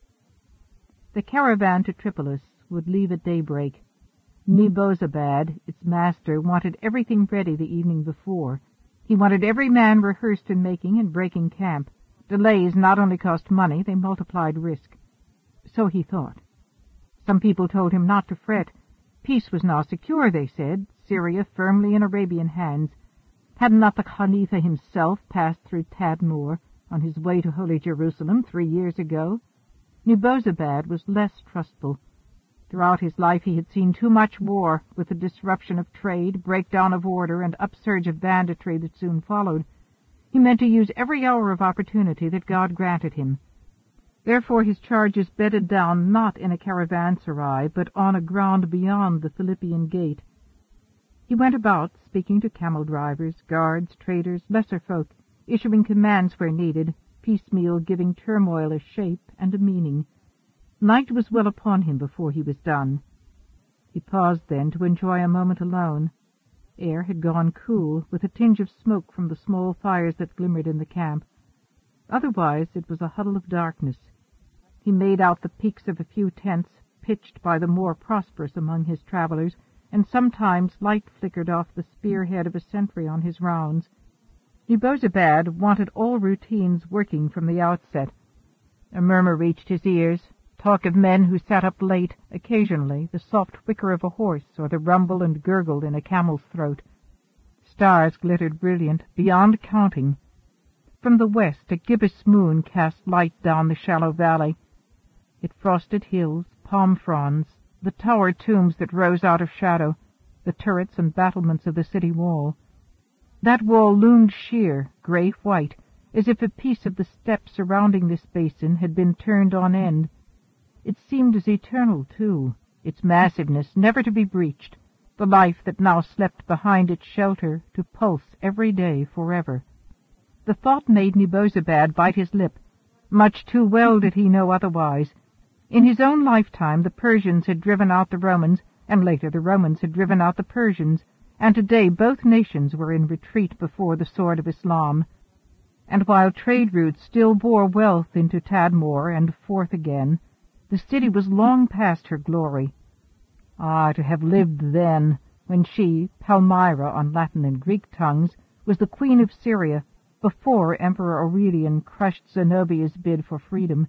S1: The caravan to Tripolis would leave at daybreak. Nebozabad, its master, wanted everything ready the evening before. He wanted every man rehearsed in making and breaking camp. Delays not only cost money, they multiplied risk. So he thought. Some people told him not to fret. Peace was now secure, they said, Syria firmly in Arabian hands. Had not the Khalifa himself passed through Tadmor on his way to Holy Jerusalem three years ago? Nebozabad was less trustful. Throughout his life he had seen too much war, with the disruption of trade, breakdown of order, and upsurge of banditry that soon followed. He meant to use every hour of opportunity that God granted him. Therefore his charges bedded down not in a caravanserai, but on a ground beyond the Philippian gate. He went about, speaking to camel-drivers, guards, traders, lesser folk, issuing commands where needed, piecemeal giving turmoil a shape and a meaning. Night was well upon him before he was done. He paused then to enjoy a moment alone. Air had gone cool, with a tinge of smoke from the small fires that glimmered in the camp. Otherwise it was a huddle of darkness. He made out the peaks of a few tents, pitched by the more prosperous among his travelers, and sometimes light flickered off the spearhead of a sentry on his rounds. Nebozabad wanted all routines working from the outset. A murmur reached his ears, talk of men who sat up late, occasionally the soft whicker of a horse or the rumble and gurgle in a camel's throat. Stars glittered brilliant, beyond counting. From the west a gibbous moon cast light down the shallow valley. It frosted hills, palm fronds, the tower tombs that rose out of shadow, the turrets and battlements of the city wall. That wall loomed sheer, grey-white, as if a piece of the steppe surrounding this basin had been turned on end. It seemed as eternal, too, its massiveness never to be breached, the life that now slept behind its shelter to pulse every day forever. The thought made Nebozabad bite his lip. Much too well did he know otherwise. In his own lifetime the Persians had driven out the Romans, and later the Romans had driven out the Persians, and today both nations were in retreat before the sword of Islam. And while trade routes still bore wealth into Tadmor and forth again, the city was long past her glory. Ah, to have lived then, when she, Palmyra on Latin and Greek tongues, was the queen of Syria, before Emperor Aurelian crushed Zenobia's bid for freedom.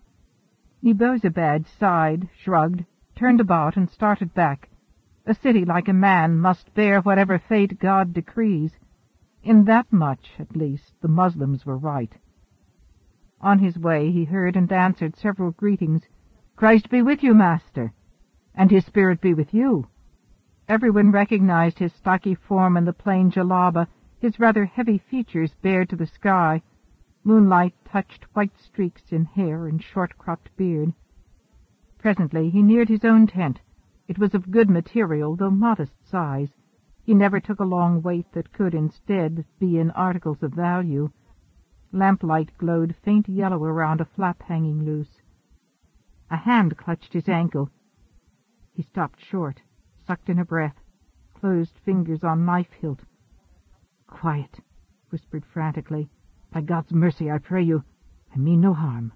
S1: Nebozabad sighed, shrugged, turned about, and started back. A city like a man must bear whatever fate God decrees. In that much, at least, the Muslims were right. On his way he heard and answered several greetings. "Christ be with you, master." "And his spirit be with you." Everyone recognized his stocky form in the plain jalaba, his rather heavy features bared to the sky. Moonlight touched white streaks in hair and short-cropped beard. Presently he neared his own tent. It was of good material, though modest size. He never took a long weight that could instead be in articles of value. Lamplight glowed faint yellow around a flap hanging loose. A hand clutched his ankle. He stopped short, sucked in a breath, closed fingers on knife hilt. "Quiet," whispered frantically. "By God's mercy, I pray you, I mean no harm."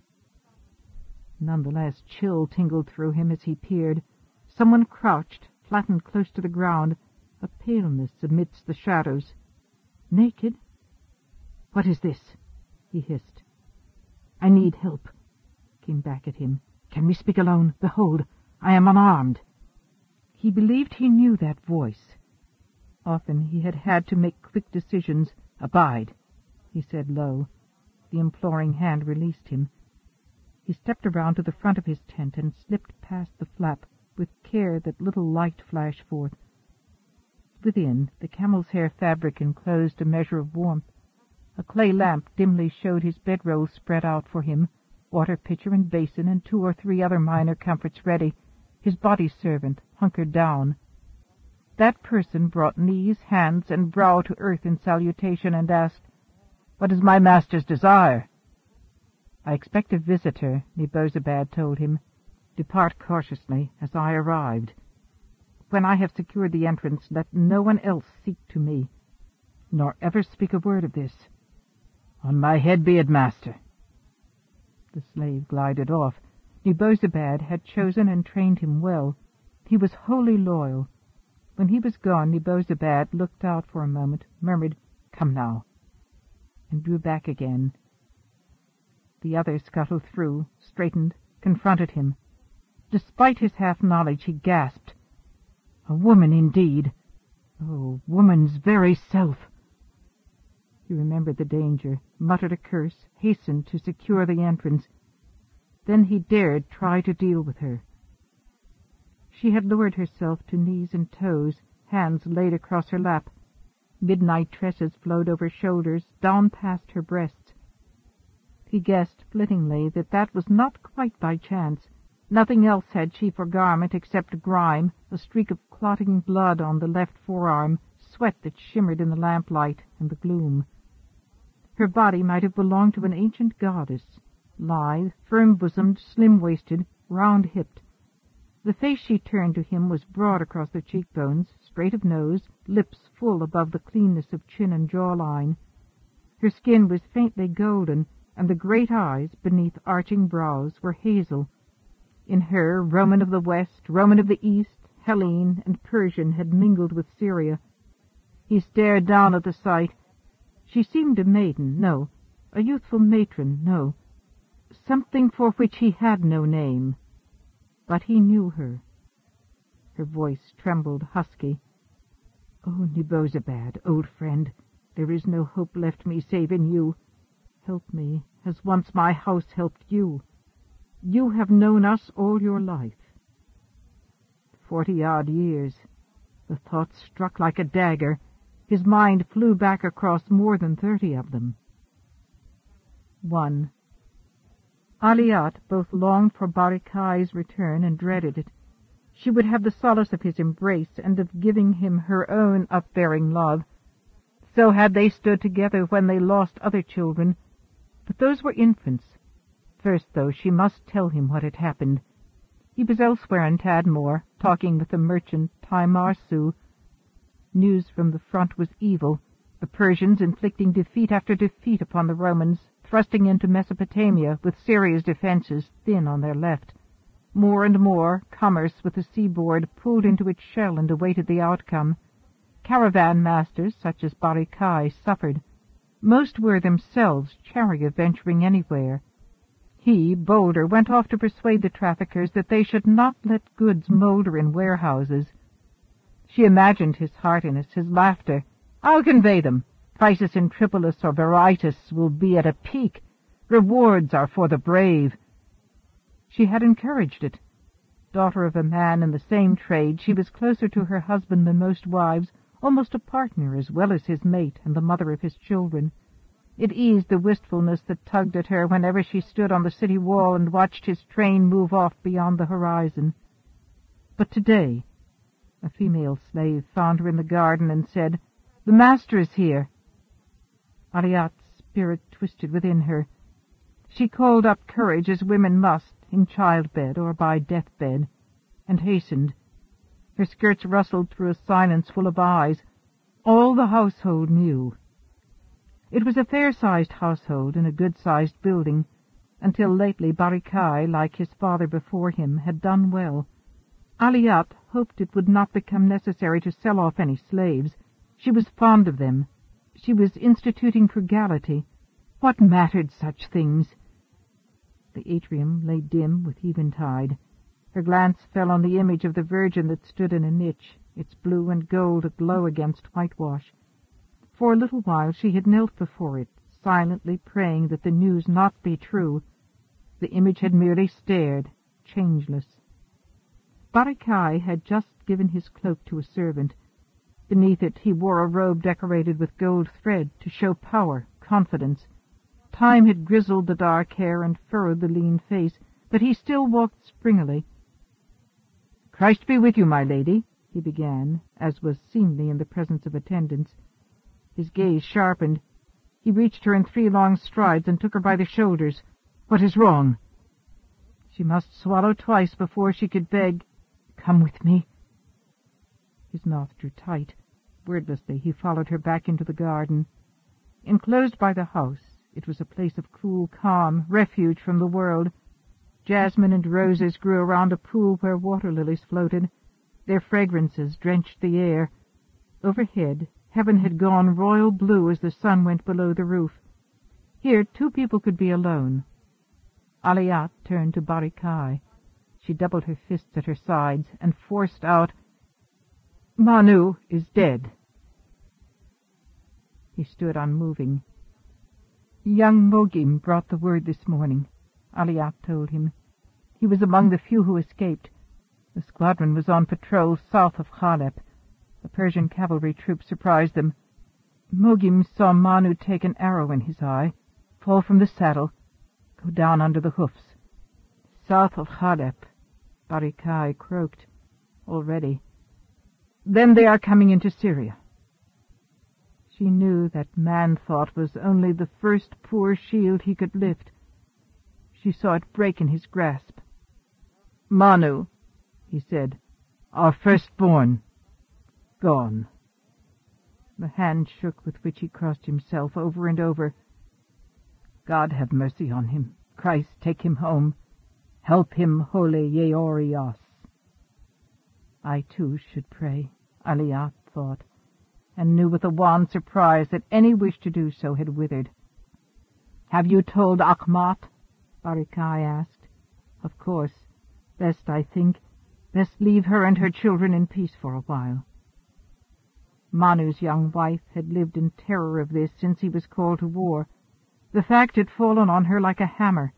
S1: None the less chill tingled through him as he peered. Someone crouched, flattened close to the ground, a paleness amidst the shadows. "Naked?" "What is this?" he hissed. "I need help," came back at him. "Can we speak alone? Behold, I am unarmed." He believed he knew that voice. Often he had had to make quick decisions. "Abide," he said low. The imploring hand released him. He stepped around to the front of his tent and slipped past the flap, with care that little light flashed forth. Within, the camel's hair fabric enclosed a measure of warmth. A clay lamp dimly showed his bedroll spread out for him, water pitcher and basin and two or three other minor comforts ready, his body servant hunkered down. That person brought knees, hands, and brow to earth in salutation and asked, "What is my master's desire?" "I expect a visitor," Nebozabad told him. "Depart cautiously, as I arrived. When I have secured the entrance, let no one else seek to me, nor ever speak a word of this." "On my head be it, master." The slave glided off. Nebozabad had chosen and trained him well. He was wholly loyal. When he was gone, Nebozabad looked out for a moment, murmured, "Come now," and drew back again. The other scuttled through, straightened, confronted him. Despite his half-knowledge, he gasped. A woman, indeed! Oh, woman's very self! He remembered the danger, muttered a curse, hastened to secure the entrance. Then he dared try to deal with her. She had lowered herself to knees and toes, hands laid across her lap. Midnight tresses flowed over shoulders, down past her breasts. He guessed flittingly that that was not quite by chance. Nothing else had she for garment except grime, a streak of clotting blood on the left forearm, sweat that shimmered in the lamplight and the gloom. Her body might have belonged to an ancient goddess, lithe, firm-bosomed, slim-waisted, round-hipped. The face she turned to him was broad across the cheekbones, straight of nose, lips full above the cleanness of chin and jawline. Her skin was faintly golden, and the great eyes, beneath arching brows, were hazel. In her, Roman of the West, Roman of the East, Hellene and Persian had mingled with Syria. He stared down at the sight. She seemed a maiden, no, a youthful matron, no, something for which he had no name. But he knew her. Her voice trembled husky. "Oh, Nebozabad, old friend, there is no hope left me save in you. Help me, as once my house helped you. You have known us all your life." Forty-odd years. The thought struck like a dagger. His mind flew back across more than thirty of them. One. Aliat both longed for Barikai's return and dreaded it. She would have the solace of his embrace and of giving him her own upbearing love. So had they stood together when they lost other children. But those were infants. First, though, she must tell him what had happened. He was elsewhere in Tadmor, talking with the merchant Taimarsu. News from the front was evil, the Persians inflicting defeat after defeat upon the Romans, thrusting into Mesopotamia with Syria's defences thin on their left. More and more, commerce with the seaboard pulled into its shell and awaited the outcome. Caravan masters, such as Barikai, suffered. Most were themselves chary of venturing anywhere. He, bolder, went off to persuade the traffickers that they should not let goods moulder in warehouses. She imagined his heartiness, his laughter. "I'll convey them. Prices in Tripolis or Berytus will be at a peak. Rewards are for the brave." She had encouraged it. Daughter of a man in the same trade, she was closer to her husband than most wives, almost a partner as well as his mate and the mother of his children. It eased the wistfulness that tugged at her whenever she stood on the city wall and watched his train move off beyond the horizon. But today a female slave found her in the garden and said, "The master is here." Aliat's spirit twisted within her. She called up courage as women must, in childbed or by deathbed, and hastened. Her skirts rustled through a silence full of eyes. All the household knew. It was a fair-sized household in a good-sized building. Until lately Barikai, like his father before him, had done well. Aliat hoped it would not become necessary to sell off any slaves. She was fond of them. She was instituting frugality. What mattered such things? The atrium lay dim with eventide. Her glance fell on the image of the Virgin that stood in a niche, its blue and gold aglow against whitewash. For a little while she had knelt before it, silently praying that the news not be true. The image had merely stared, changeless. Barikai had just given his cloak to a servant. Beneath it he wore a robe decorated with gold thread to show power, confidence. Time had grizzled the dark hair and furrowed the lean face, but he still walked springily. "Christ be with you, my lady," he began, as was seemly in the presence of attendants. His gaze sharpened. He reached her in three long strides and took her by the shoulders. "What is wrong?" She must swallow twice before she could beg, "Come with me." His mouth drew tight. Wordlessly he followed her back into the garden. Enclosed by the house, it was a place of cool calm, refuge from the world. Jasmine and roses grew around a pool where water-lilies floated. Their fragrances drenched the air. Overhead, heaven had gone royal blue as the sun went below the roof. Here two people could be alone. Aliat turned to Barikai. She doubled her fists at her sides and forced out, "Manu is dead." He stood unmoving. "Young Mogim brought the word this morning," Aliat told him. "He was among the few who escaped. The squadron was on patrol south of Khalep. The Persian cavalry troops surprised them. Mogim saw Manu take an arrow in his eye, fall from the saddle, go down under the hoofs. South of Khalep," Barikai croaked. "Already. Then they are coming into Syria." She knew that man-thought was only the first poor shield he could lift. She saw it break in his grasp. "Manu," he said, "our firstborn, gone." The hand shook with which he crossed himself over and over. "God have mercy on him. Christ take him home. Help him, holy Yeorios." I, too, should pray, Aliat thought, and knew with a wan surprise that any wish to do so had withered. "Have you told Akhmat?" Barikai asked. "Of course. Best, I think. Best leave her and her children in peace for a while." Manu's young wife had lived in terror of this since he was called to war. The fact had fallen on her like a hammer.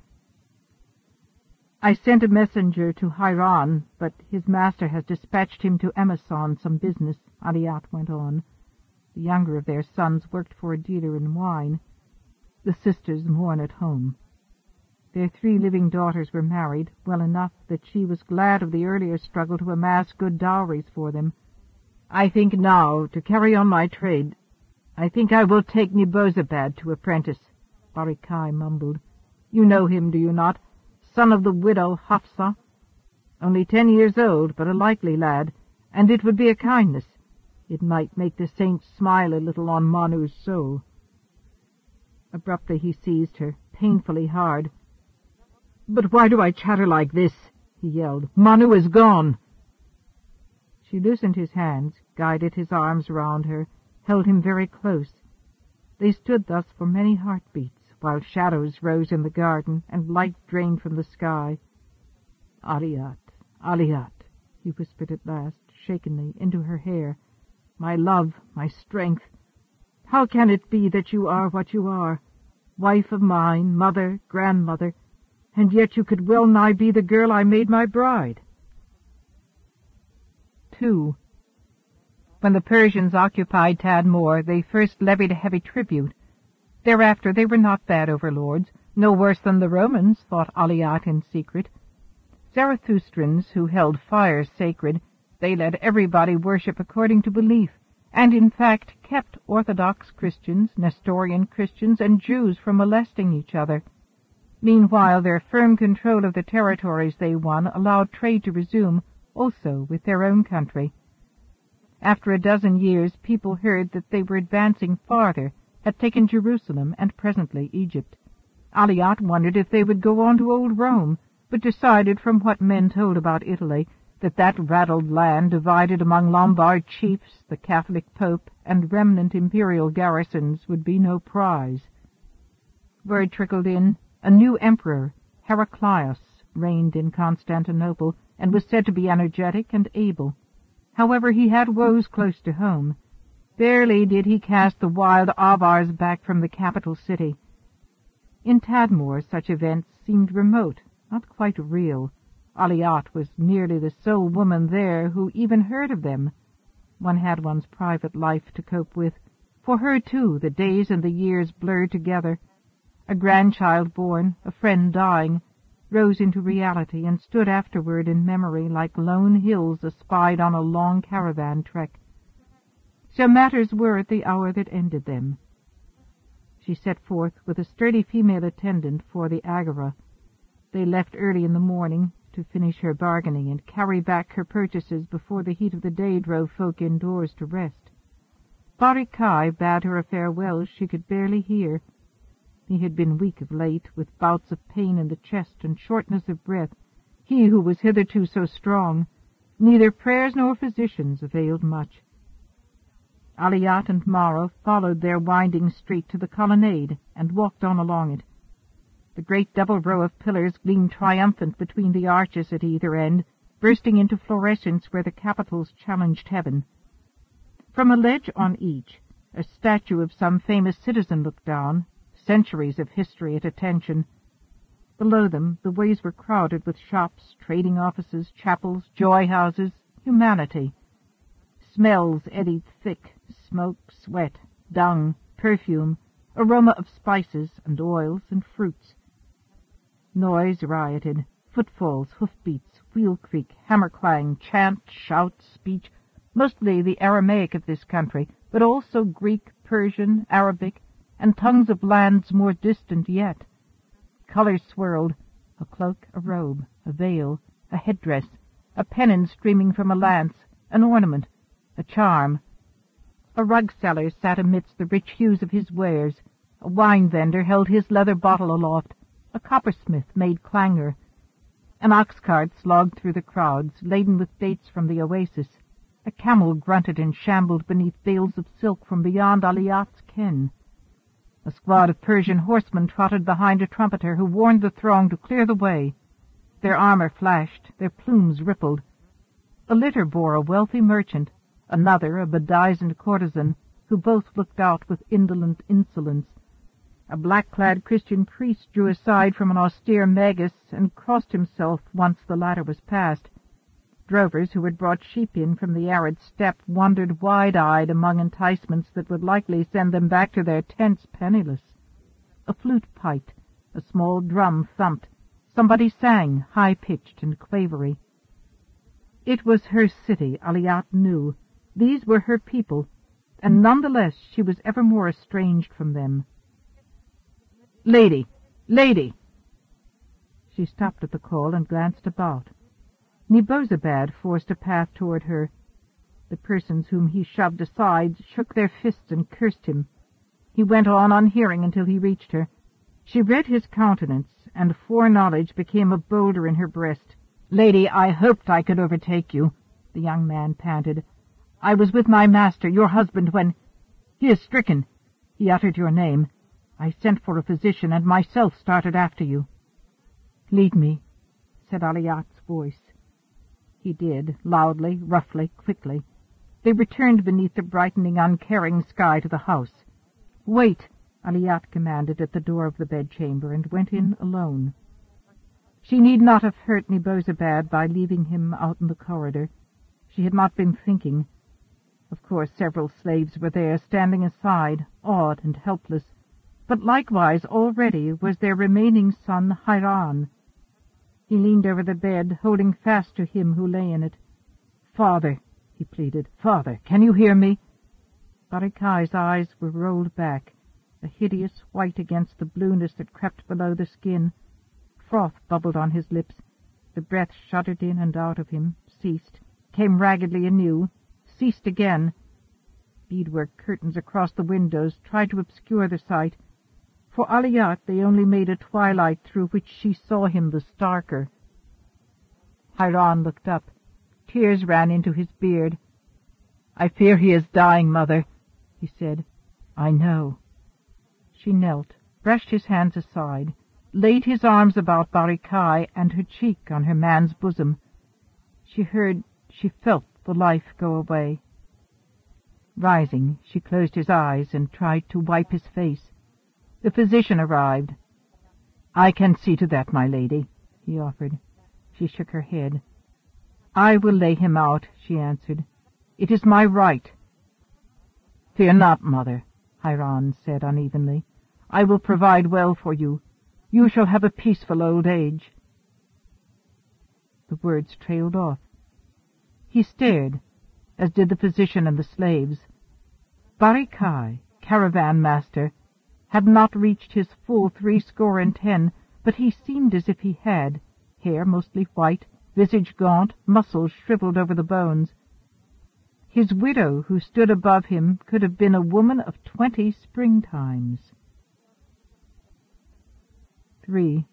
S1: "I sent a messenger to Hairan, but his master has dispatched him to Emis on some business," Aliat went on. The younger of their sons worked for a dealer in wine. The sisters mourn at home. Their three living daughters were married, well enough that she was glad of the earlier struggle to amass good dowries for them. "I think now, to carry on my trade, I think I will take Nebozabad to apprentice," Barikai mumbled. "You know him, do you not? Son of the widow Hafsa." Only ten years old, but a likely lad, and it would be a kindness. It might make the saints smile a little on Manu's soul. Abruptly he seized her, painfully hard. "But why do I chatter like this?" he yelled. "Manu is gone." She loosened his hands, guided his arms round her, held him very close. They stood thus for many heartbeats, while shadows rose in the garden and light drained from the sky. "Aliat, Aliat," he whispered at last, shakenly, into her hair. "My love, my strength, how can it be that you are what you are, wife of mine, mother, grandmother, and yet you could well nigh be the girl I made my bride?" Two. When the Persians occupied Tadmor, they first levied a heavy tribute. Thereafter they were not bad overlords, no worse than the Romans, thought Aliat in secret. Zarathustrans, who held fire sacred, they let everybody worship according to belief, and in fact kept Orthodox Christians, Nestorian Christians, and Jews from molesting each other. Meanwhile, their firm control of the territories they won allowed trade to resume, also with their own country. After a dozen years, people heard that they were advancing farther, had taken Jerusalem, and presently Egypt. Aliat wondered if they would go on to old Rome, but decided from what men told about Italy that that raddled land, divided among Lombard chiefs, the Catholic Pope, and remnant imperial garrisons, would be no prize. Word trickled in. A new emperor, Heraclius, reigned in Constantinople, and was said to be energetic and able. However, he had woes close to home. Barely did he cast the wild Avars back from the capital city. In Tadmor such events seemed remote, not quite real. Aliat was nearly the sole woman there who even heard of them. One had one's private life to cope with. For her, too, the days and the years blurred together. A grandchild born, a friend dying, rose into reality and stood afterward in memory like lone hills espied on a long caravan trek. So matters were at the hour that ended them. She set forth with a sturdy female attendant for the Agora. They left early in the morning to finish her bargaining and carry back her purchases before the heat of the day drove folk indoors to rest. Barikai bade her a farewell she could barely hear. He had been weak of late, with bouts of pain in the chest and shortness of breath, he who was hitherto so strong. Neither prayers nor physicians availed much. Aliat and Mara followed their winding street to the colonnade and walked on along it. The great double row of pillars gleamed triumphant between the arches at either end, bursting into fluorescence where the capitals challenged heaven. From a ledge on each, a statue of some famous citizen looked down, centuries of history at attention. Below them, the ways were crowded with shops, trading offices, chapels, joy houses, humanity. Smells eddied thick, smoke, sweat, dung, perfume, aroma of spices and oils and fruits. Noise rioted, footfalls, hoofbeats, wheel creak, hammer clang, chant, shout, speech, mostly the Aramaic of this country, but also Greek, Persian, Arabic, and tongues of lands more distant yet. Colors swirled, a cloak, a robe, a veil, a headdress, a pennon streaming from a lance, an ornament, a charm. A rug-seller sat amidst the rich hues of his wares. A wine-vendor held his leather bottle aloft. A coppersmith made clangor. An ox-cart slogged through the crowds, laden with dates from the oasis. A camel grunted and shambled beneath bales of silk from beyond Aliat's ken. A squad of Persian horsemen trotted behind a trumpeter who warned the throng to clear the way. Their armor flashed, their plumes rippled. A litter bore a wealthy merchant, another a bedizened courtesan, who both looked out with indolent insolence. A black-clad Christian priest drew aside from an austere magus and crossed himself once the latter was past. Drovers who had brought sheep in from the arid steppe wandered wide-eyed among enticements that would likely send them back to their tents penniless. A flute piped, a small drum thumped. Somebody sang, high-pitched and quavery. It was her city, Aliat knew. These were her people, and none the less she was ever more estranged from them. "Lady! Lady!" She stopped at the call and glanced about. Nebozabad forced a path toward her. The persons whom he shoved aside shook their fists and cursed him. He went on unhearing until he reached her. She read his countenance, and foreknowledge became a boulder in her breast. "Lady, I hoped I could overtake you," the young man panted. "I was with my master, your husband, when... He is stricken. He uttered your name. I sent for a physician, and myself started after you." "Lead me," said Aliyat's voice. He did, loudly, roughly, quickly. They returned beneath the brightening, uncaring sky to the house. "Wait," Aliyat commanded at the door of the bedchamber, and went in alone. She need not have hurt Nebozabad by leaving him out in the corridor. She had not been thinking. Of course several slaves were there, standing aside, awed and helpless, but likewise already was their remaining son Hairan. He leaned over the bed, holding fast to him who lay in it. "Father," he pleaded, "Father, can you hear me?" Barikai's eyes were rolled back, a hideous white against the blueness that crept below the skin. Froth bubbled on his lips. The breath shuddered in and out of him, ceased, came raggedly anew, ceased again. Beadwork curtains across the windows tried to obscure the sight. For Aliyat they only made a twilight through which she saw him the starker. Hairan looked up. Tears ran into his beard. "I fear he is dying, mother," he said. "I know." She knelt, brushed his hands aside, laid his arms about Barikai and her cheek on her man's bosom. She heard, she felt the life go away. Rising, she closed his eyes and tried to wipe his face. The physician arrived. "I can see to that, my lady," he offered. She shook her head. "I will lay him out," she answered. "It is my right." "Fear not, mother," Hairan said unevenly. "I will provide well for you. You shall have a peaceful old age." The words trailed off. He stared, as did the physician and the slaves. Barikai, caravan master, had not reached his full threescore and ten, but he seemed as if he had, hair mostly white, visage gaunt, muscles shriveled over the bones. His widow, who stood above him, could have been a woman of twenty springtimes. Three.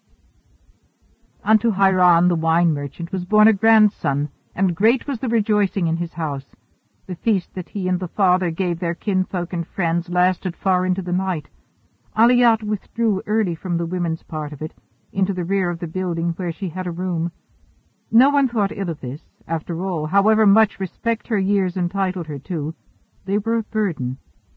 S1: Unto Hairan the wine merchant was born a grandson, and great was the rejoicing in his house. The feast that he and the father gave their kinfolk and friends lasted far into the night. Aliyat withdrew early from the women's part of it, into the rear of the building where she had a room. No one thought ill of this. After all, however much respect her years entitled her to, they were a burden.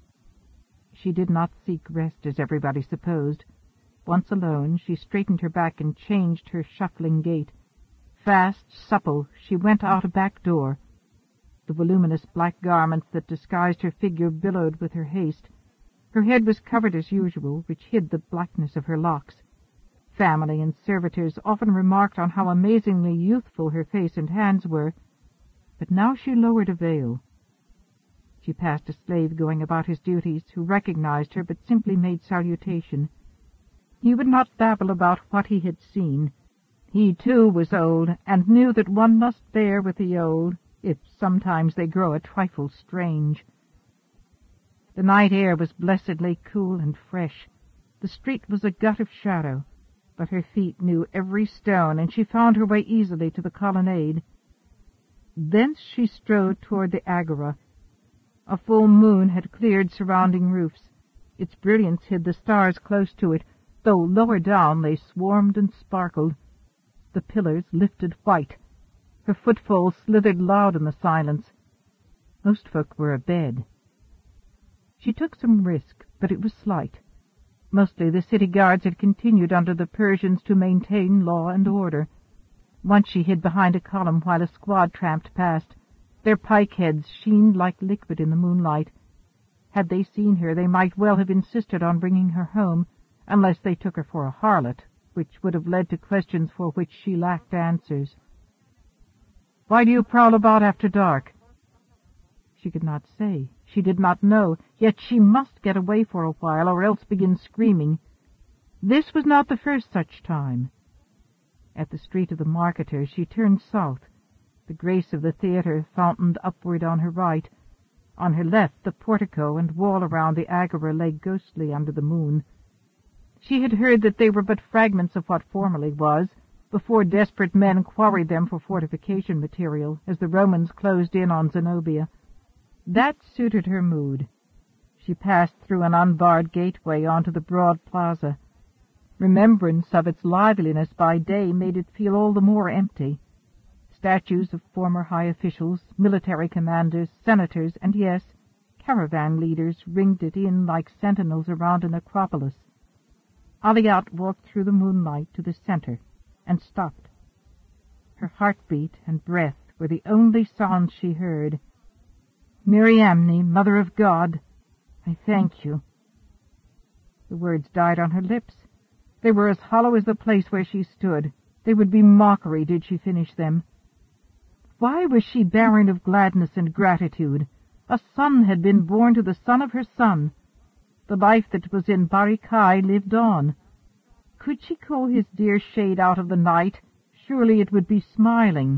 S1: She did not seek rest, as everybody supposed. Once alone, she straightened her back and changed her shuffling gait. Fast, supple, she went out a back door. The voluminous black garments that disguised her figure billowed with her haste. Her head was covered as usual, which hid the blackness of her locks. Family and servitors often remarked on how amazingly youthful her face and hands were, but now she lowered a veil. She passed a slave going about his duties, who recognized her but simply made salutation. He would not babble about what he had seen. He, too, was old, and knew that one must bear with the old, if sometimes they grow a trifle strange. The night air was blessedly cool and fresh. The street was a gut of shadow, but her feet knew every stone, and she found her way easily to the colonnade. Thence she strode toward the agora. A full moon had cleared surrounding roofs. Its brilliance hid the stars close to it, though lower down they swarmed and sparkled. The pillars lifted white. Her footfall slithered loud in the silence. Most folk were abed. She took some risk, but it was slight. Mostly the city guards had continued under the Persians to maintain law and order. Once she hid behind a column while a squad tramped past. Their pike heads sheened like liquid in the moonlight. Had they seen her, they might well have insisted on bringing her home, unless they took her for a harlot, which would have led to questions for which she lacked answers. "Why do you prowl about after dark?" She could not say. She did not know, yet she must get away for a while, or else begin screaming. This was not the first such time. At the street of the marketers she turned south, The grace of the theatre fountained upward on her right. On her left the portico and wall around the agora lay ghostly under the moon. She had heard that they were but fragments of what formerly was, before desperate men quarried them for fortification material, as the Romans closed in on Zenobia. That suited her mood. She passed through an unbarred gateway onto the broad plaza. Remembrance of its liveliness by day made it feel all the more empty. Statues of former high officials, military commanders, senators, and, yes, caravan leaders ringed it in like sentinels around an acropolis. Aliat walked through the moonlight to the center and stopped. Her heartbeat and breath were the only sounds she heard. "Mariamne, Mother of God, I thank you." The words died on her lips. They were as hollow as the place where she stood. They would be mockery did she finish them. Why was she barren of gladness and gratitude? A son had been born to the son of her son. The life that was in Barikai lived on. Could she call his dear shade out of the night? Surely it would be smiling.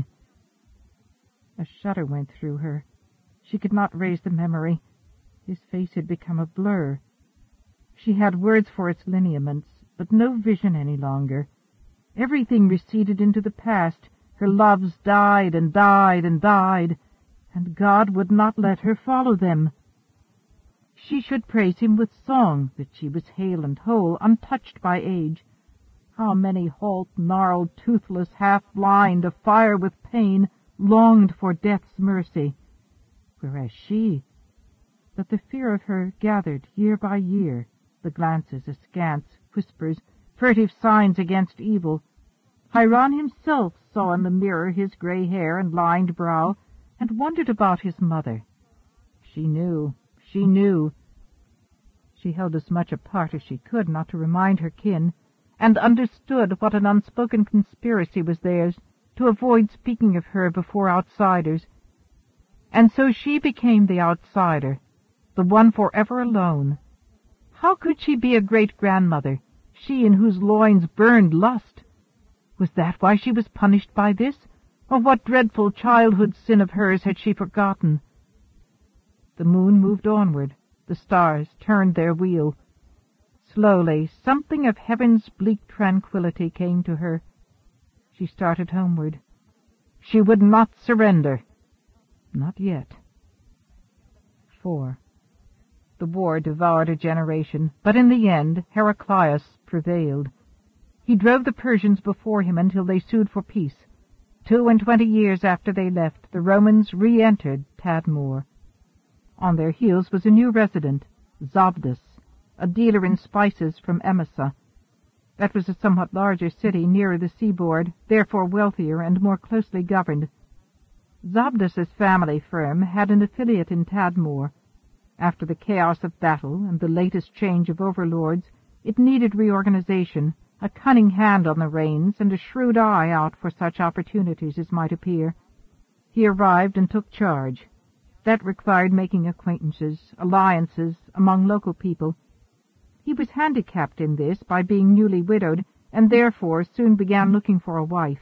S1: A shudder went through her. She could not raise the memory. His face had become a blur. She had words for its lineaments, but no vision any longer. Everything receded into the past. Her loves died and died and died, and God would not let her follow them. She should praise him with song, that she was hale and whole, untouched by age. How many halt, gnarled, toothless, half-blind, afire with pain, longed for death's mercy, whereas she... But the fear of her gathered year by year, the glances askance, whispers, furtive signs against evil. Chiron himself saw in the mirror his gray hair and lined brow, and wondered about his mother. She knew, she knew. She held as much apart as she could not to remind her kin, and understood what an unspoken conspiracy was theirs, to avoid speaking of her before outsiders. And so she became the outsider, the one forever alone. How could she be a great-grandmother, she in whose loins burned lust? Was that why she was punished by this, or what dreadful childhood sin of hers had she forgotten? The moon moved onward, the stars turned their wheel. Slowly, something of heaven's bleak tranquillity came to her. She started homeward. She would not surrender. Not yet. Four. The war devoured a generation, but in the end Heraclius prevailed. He drove the Persians before him until they sued for peace. Two and twenty years after they left, the Romans re-entered Tadmor. On their heels was a new resident, Zabdas, a dealer in spices from Emesa. That was a somewhat larger city nearer the seaboard, therefore wealthier and more closely governed. Zabdas's family firm had an affiliate in Tadmor. After the chaos of battle and the latest change of overlords, it needed reorganization, a cunning hand on the reins, and a shrewd eye out for such opportunities as might appear. He arrived and took charge. That required making acquaintances, alliances among local people. He was handicapped in this by being newly widowed, and therefore soon began looking for a wife.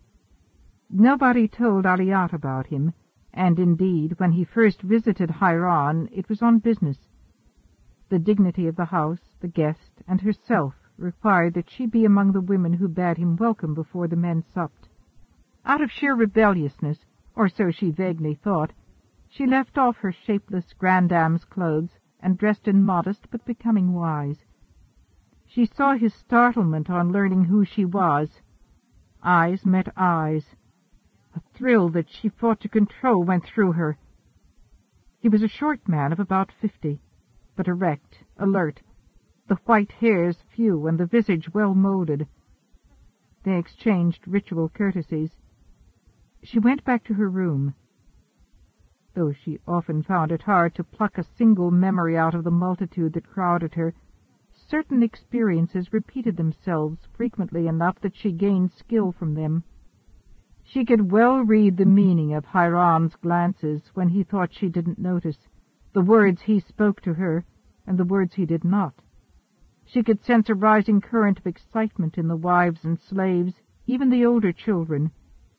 S1: Nobody told Aliat about him, and indeed, when he first visited Hairan, it was on business. The dignity of the house, the guest, and herself required that she be among the women who bade him welcome before the men supped. Out of sheer rebelliousness, or so she vaguely thought, she left off her shapeless grandame's clothes and dressed in modest but becoming wise. She saw his startlement on learning who she was. Eyes met eyes. A thrill that she fought to control went through her. He was a short man of about fifty, but erect, alert, the white hairs few and the visage well moulded. They exchanged ritual courtesies. She went back to her room. Though she often found it hard to pluck a single memory out of the multitude that crowded her, certain experiences repeated themselves frequently enough that she gained skill from them. She could well read the meaning of Hiram's glances when he thought she didn't notice, the words he spoke to her, and the words he did not. She could sense a rising current of excitement in the wives and slaves, even the older children.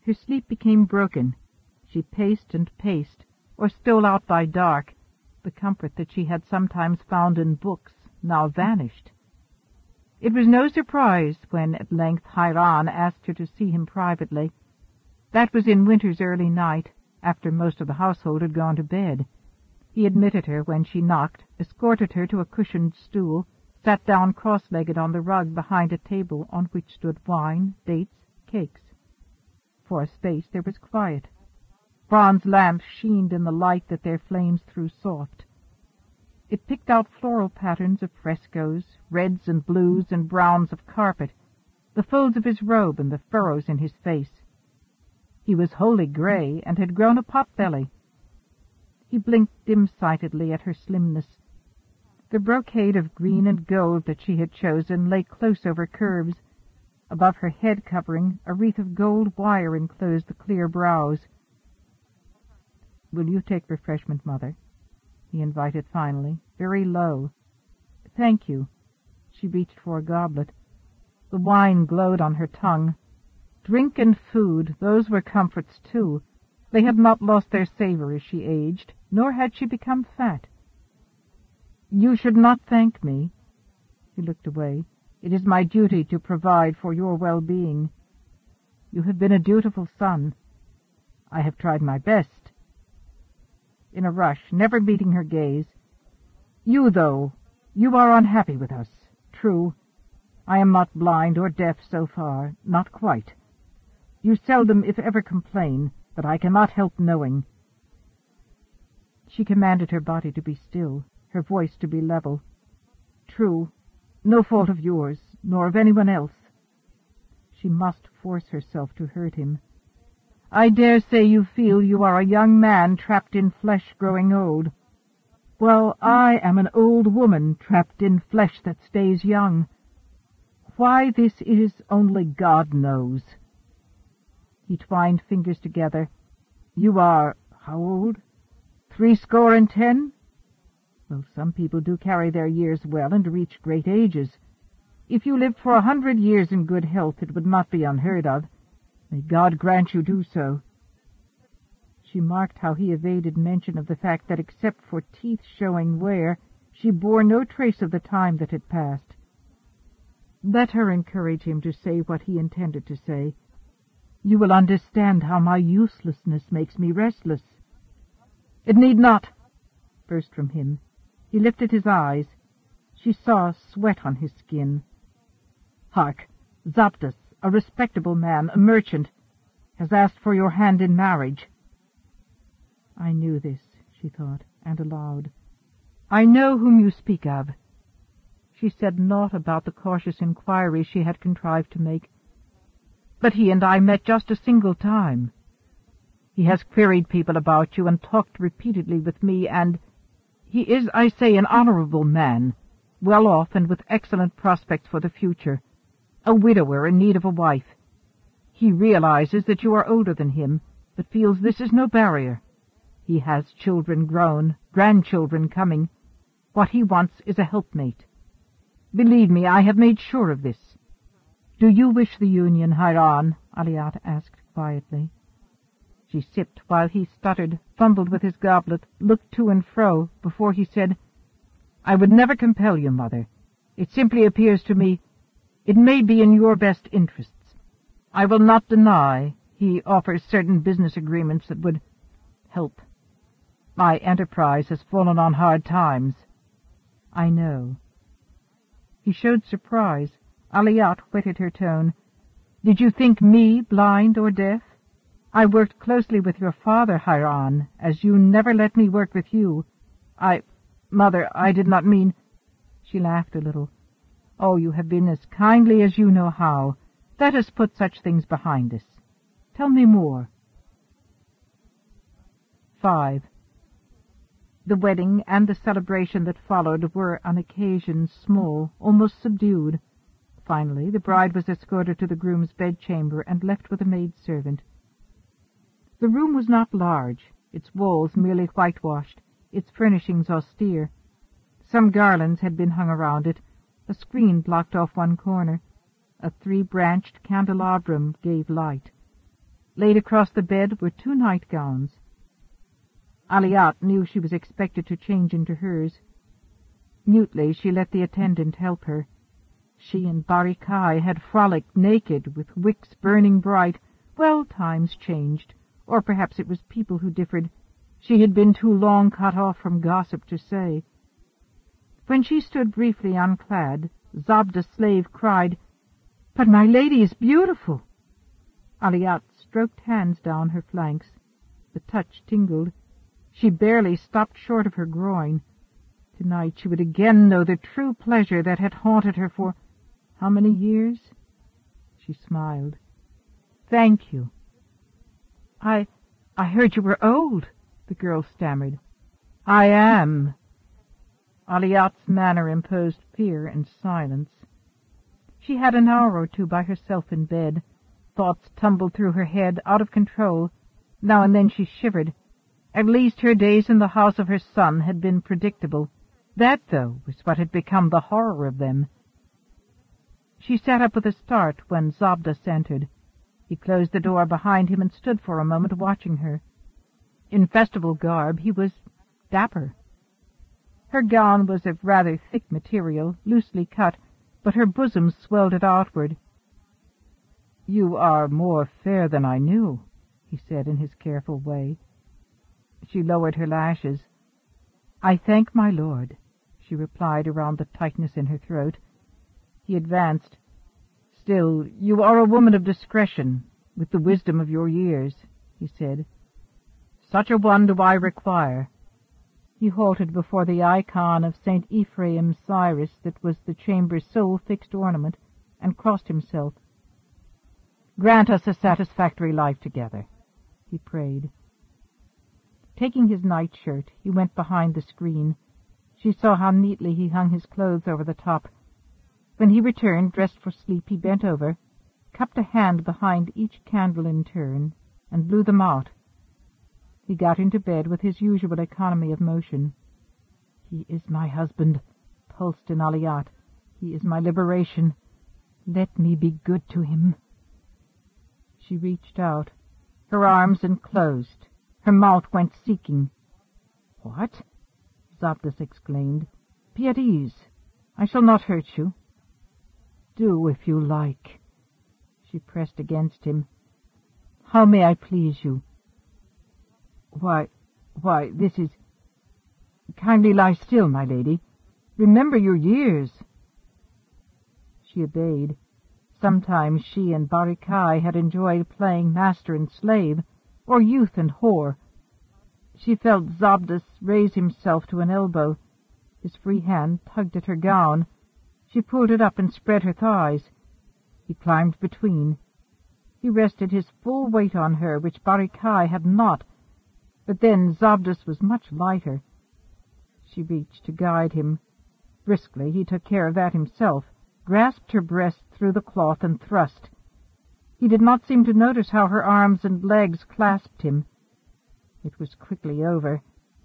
S1: Her sleep became broken. She paced and paced, or stole out by dark. The comfort that she had sometimes found in books now vanished. It was no surprise when at length Hiram asked her to see him privately. That was in winter's early night, after most of the household had gone to bed. He admitted her when she knocked, escorted her to a cushioned stool, sat down cross-legged on the rug behind a table on which stood wine, dates, cakes. For a space there was quiet. Bronze lamps sheened in the light that their flames threw soft. It picked out floral patterns of frescoes, reds and blues and browns of carpet, the folds of his robe and the furrows in his face. He was wholly gray and had grown a pot-belly. He blinked dim-sightedly at her slimness. The brocade of green and gold that she had chosen lay close over curves. Above her head covering, a wreath of gold wire enclosed the clear brows. "Will you take refreshment, Mother?" he invited finally, very low. "Thank you." She reached for a goblet. The wine glowed on her tongue. Drink and food, those were comforts too. They had not lost their savor as she aged, nor had she become fat. "You should not thank me." He looked away. "It is my duty to provide for your well-being. You have been a dutiful son. I have tried my best." In a rush, never meeting her gaze, "You, though, you are unhappy with us. True, I am not blind or deaf so far, not quite. You seldom, if ever, complain, but I cannot help knowing." She commanded her body to be still, her voice to be level. "True, no fault of yours, nor of anyone else." She must force herself to hurt him. "I dare say you feel you are a young man trapped in flesh growing old. Well, I am an old woman trapped in flesh that stays young. Why this is, only God knows." He twined fingers together. "You are how old? Threescore and ten? Well, some people do carry their years well and reach great ages. If you lived for a hundred years in good health, it would not be unheard of. May God grant you do so." She marked how he evaded mention of the fact that, except for teeth showing wear, she bore no trace of the time that had passed. Let her encourage him to say what he intended to say. "You will understand how my uselessness makes me restless." "It need not," burst from him. He lifted his eyes. She saw sweat on his skin. "Hark! Zapdos, a respectable man, a merchant, has asked for your hand in marriage." I knew this, she thought, and aloud, "I know whom you speak of." She said naught about the cautious inquiry she had contrived to make. "But he and I met just a single time. He has queried people about you and talked repeatedly with me, and he is, I say, an honorable man, well off and with excellent prospects for the future, a widower in need of a wife. He realizes that you are older than him, but feels this is no barrier. He has children grown, grandchildren coming. What he wants is a helpmate. Believe me, I have made sure of this." "Do you wish the union, Hiram?" Aliat asked quietly. She sipped while he stuttered, fumbled with his goblet, looked to and fro, before he said, "I would never compel you, Mother. It simply appears to me it may be in your best interests. I will not deny he offers certain business agreements that would help. My enterprise has fallen on hard times." "I know." He showed surprise. Aliat whetted her tone. "Did you think me blind or deaf? I worked closely with your father, Hiram, as you never let me work with you. I... Mother, I did not mean—" She laughed a little. "Oh, you have been as kindly as you know how. Let us put such things behind us. Tell me more." Five. The wedding and the celebration that followed were, on occasion, small, almost subdued. Finally, the bride was escorted to the groom's bedchamber and left with a maid-servant. The room was not large, its walls merely whitewashed, its furnishings austere. Some garlands had been hung around it. A screen blocked off one corner. A three-branched candelabrum gave light. Laid across the bed were two nightgowns. Aliat knew she was expected to change into hers. Mutely she let the attendant help her. She and Barikai had frolicked naked, with wicks burning bright. Well, times changed, or perhaps it was people who differed. She had been too long cut off from gossip to say. When she stood briefly unclad, Zabda's slave cried, "But my lady is beautiful!" Aliat stroked hands down her flanks. The touch tingled. She barely stopped short of her groin. Tonight she would again know the true pleasure that had haunted her for how many years? She smiled. "Thank you." I... I heard you were old," the girl stammered. "I am." Aliat's manner imposed fear and silence. She had an hour or two by herself in bed. Thoughts tumbled through her head, out of control. Now and then she shivered. At least her days in the house of her son had been predictable. That, though, was what had become the horror of them. She sat up with a start when Zabdas entered. He closed the door behind him and stood for a moment watching her. In festival garb he was dapper. Her gown was of rather thick material, loosely cut, but her bosom swelled it outward. "You are more fair than I knew," he said in his careful way. She lowered her lashes. "I thank my lord," she replied around the tightness in her throat. He advanced. "Still, you are a woman of discretion, with the wisdom of your years," he said. "Such a one do I require." He halted before the icon of Saint Ephraim Cyrus that was the chamber's sole fixed ornament, and crossed himself. "Grant us a satisfactory life together," he prayed. Taking his nightshirt, he went behind the screen. She saw how neatly he hung his clothes over the top. When he returned, dressed for sleep, he bent over, cupped a hand behind each candle in turn, and blew them out. He got into bed with his usual economy of motion. "He is my husband," pulsed in Aliat. "He is my liberation. Let me be good to him." She reached out. Her arms enclosed. Her mouth went seeking. "What?" Zabdas exclaimed. "Be at ease. I shall not hurt you." "Do if you like." She pressed against him. "How may I please you?" Why, why, this is... Kindly lie still, my lady. Remember your years." She obeyed. Sometimes she and Barikai had enjoyed playing master and slave, or youth and whore. She felt Zabdas raise himself to an elbow. His free hand tugged at her gown. She pulled it up and spread her thighs. He climbed between. He rested his full weight on her, which Barikai had not. But then Zabdas was much lighter. She reached to guide him. Briskly he took care of that himself, grasped her breast through the cloth and thrust. He did not seem to notice how her arms and legs clasped him. It was quickly over.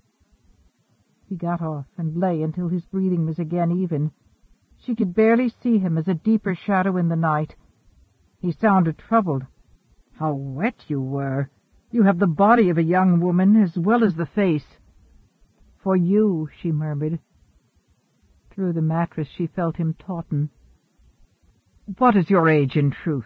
S1: He got off and lay until his breathing was again even. She could barely see him as a deeper shadow in the night. He sounded troubled. "How wet you were! You have the body of a young woman as well as the face." "For you," she murmured. Through the mattress she felt him tauten. "What is your age in truth?"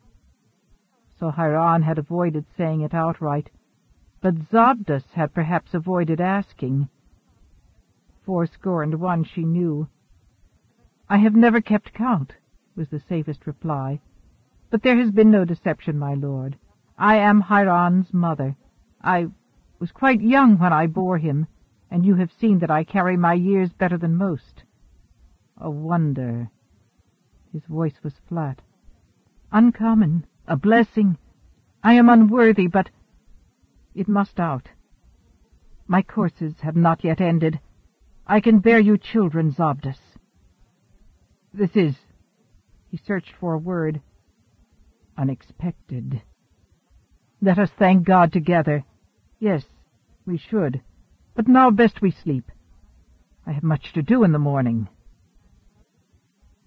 S1: So Hairan had avoided saying it outright, but Zabdas had perhaps avoided asking. Fourscore and one she knew. "I have never kept count," was the safest reply. "But there has been no deception, my lord. I am Hairan's mother. I was quite young when I bore him, and you have seen that I carry my years better than most." "A wonder." His voice was flat. "Uncommon, a blessing. I am unworthy, but it must out. My courses have not yet ended. I can bear you children, Zabdas." "This is..." He searched for a word. "Unexpected." "Let us thank God together." "Yes, we should. But now best we sleep. I have much to do in the morning."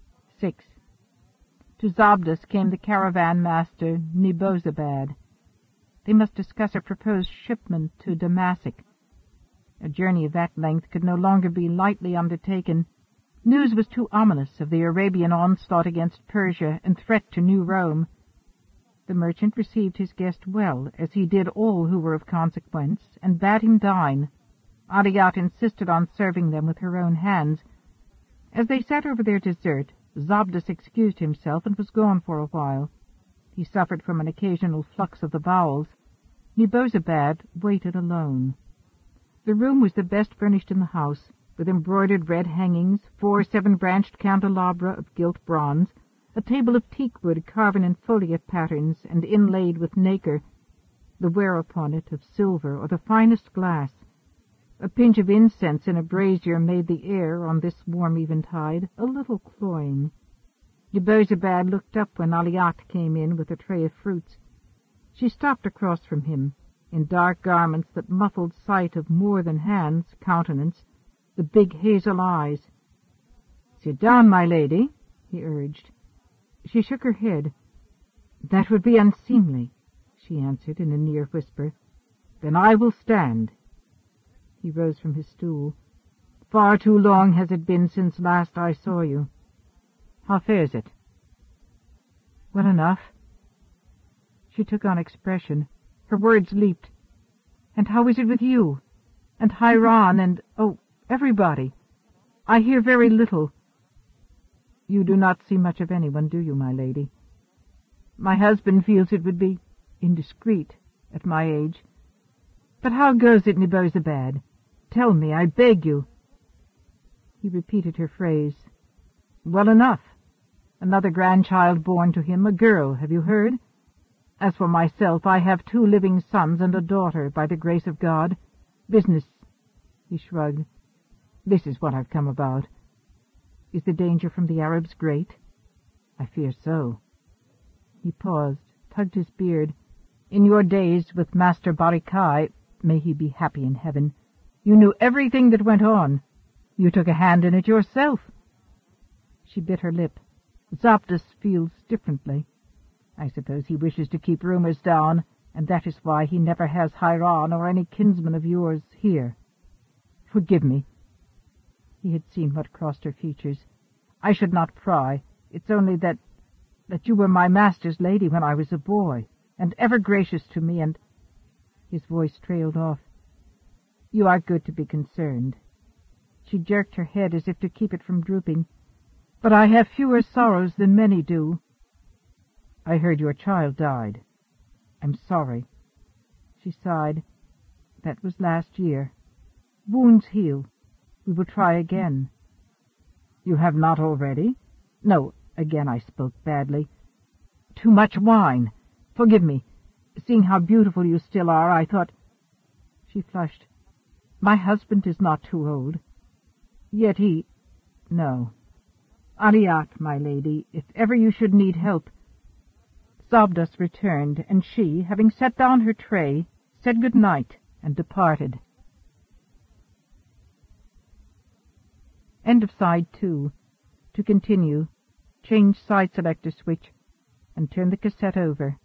S1: Six. To Zabdas came the caravan master Nebozabad. They must discuss a proposed shipment to Damascus. A journey of that length could no longer be lightly undertaken. News was too ominous of the Arabian onslaught against Persia and threat to New Rome. The merchant received his guest well, as he did all who were of consequence, and bade him dine. Ariyat insisted on serving them with her own hands. As they sat over their dessert, Zobdas excused himself and was gone for a while. He suffered from an occasional flux of the bowels. Nebozabad waited alone. The room was the best furnished in the house, with embroidered red hangings, four seven-branched candelabra of gilt bronze, a table of teakwood carven in foliate patterns and inlaid with nacre, the ware upon it of silver or the finest glass. A pinch of incense in a brazier made the air, on this warm eventide, a little cloying. Nebozabad looked up when Aliyat came in with a tray of fruits. She stopped across from him, in dark garments that muffled sight of more than hands, countenance, the big hazel eyes. "Sit down, my lady," he urged. She shook her head. "That would be unseemly," she answered in a near whisper. "Then I will stand." He rose from his stool. "Far too long has it been since last I saw you. How fares it?" "Well enough." She took on expression. Her words leaped. "And how is it with you? And Hairan, and, oh, everybody? I hear very little." "You do not see much of anyone, do you, my lady? My husband feels it would be indiscreet at my age. But how goes it, Nebozabad? Tell me, I beg you." He repeated her phrase. "Well enough. Another grandchild born to him, a girl, have you heard? As for myself, I have two living sons and a daughter, by the grace of God. Business," he shrugged. "This is what I've come about." "Is the danger from the Arabs great?" "I fear so." He paused, tugged his beard. "In your days with Master Barikai, may he be happy in heaven, you knew everything that went on. You took a hand in it yourself." She bit her lip. "Zobdas feels differently. I suppose he wishes to keep rumors down, and that is why he never has Hairan or any kinsman of yours here. Forgive me." He had seen what crossed her features. "I should not pry. It's only that that you were my master's lady when I was a boy, and ever gracious to me, and—" His voice trailed off. "You are good to be concerned." She jerked her head as if to keep it from drooping. "But I have fewer sorrows than many do." "I heard your child died. I'm sorry." She sighed. "That was last year. Wounds heal. We will try again." "You have not already?" "No." Again I spoke badly. "Too much wine. Forgive me. Seeing how beautiful you still are, I thought—" She flushed. "My husband is not too old. Yet he— No. Ariyat, my lady, if ever you should need help—" Zobdas returned, and she, having set down her tray, said good night and departed. End of side two. To continue, change side selector switch and turn the cassette over.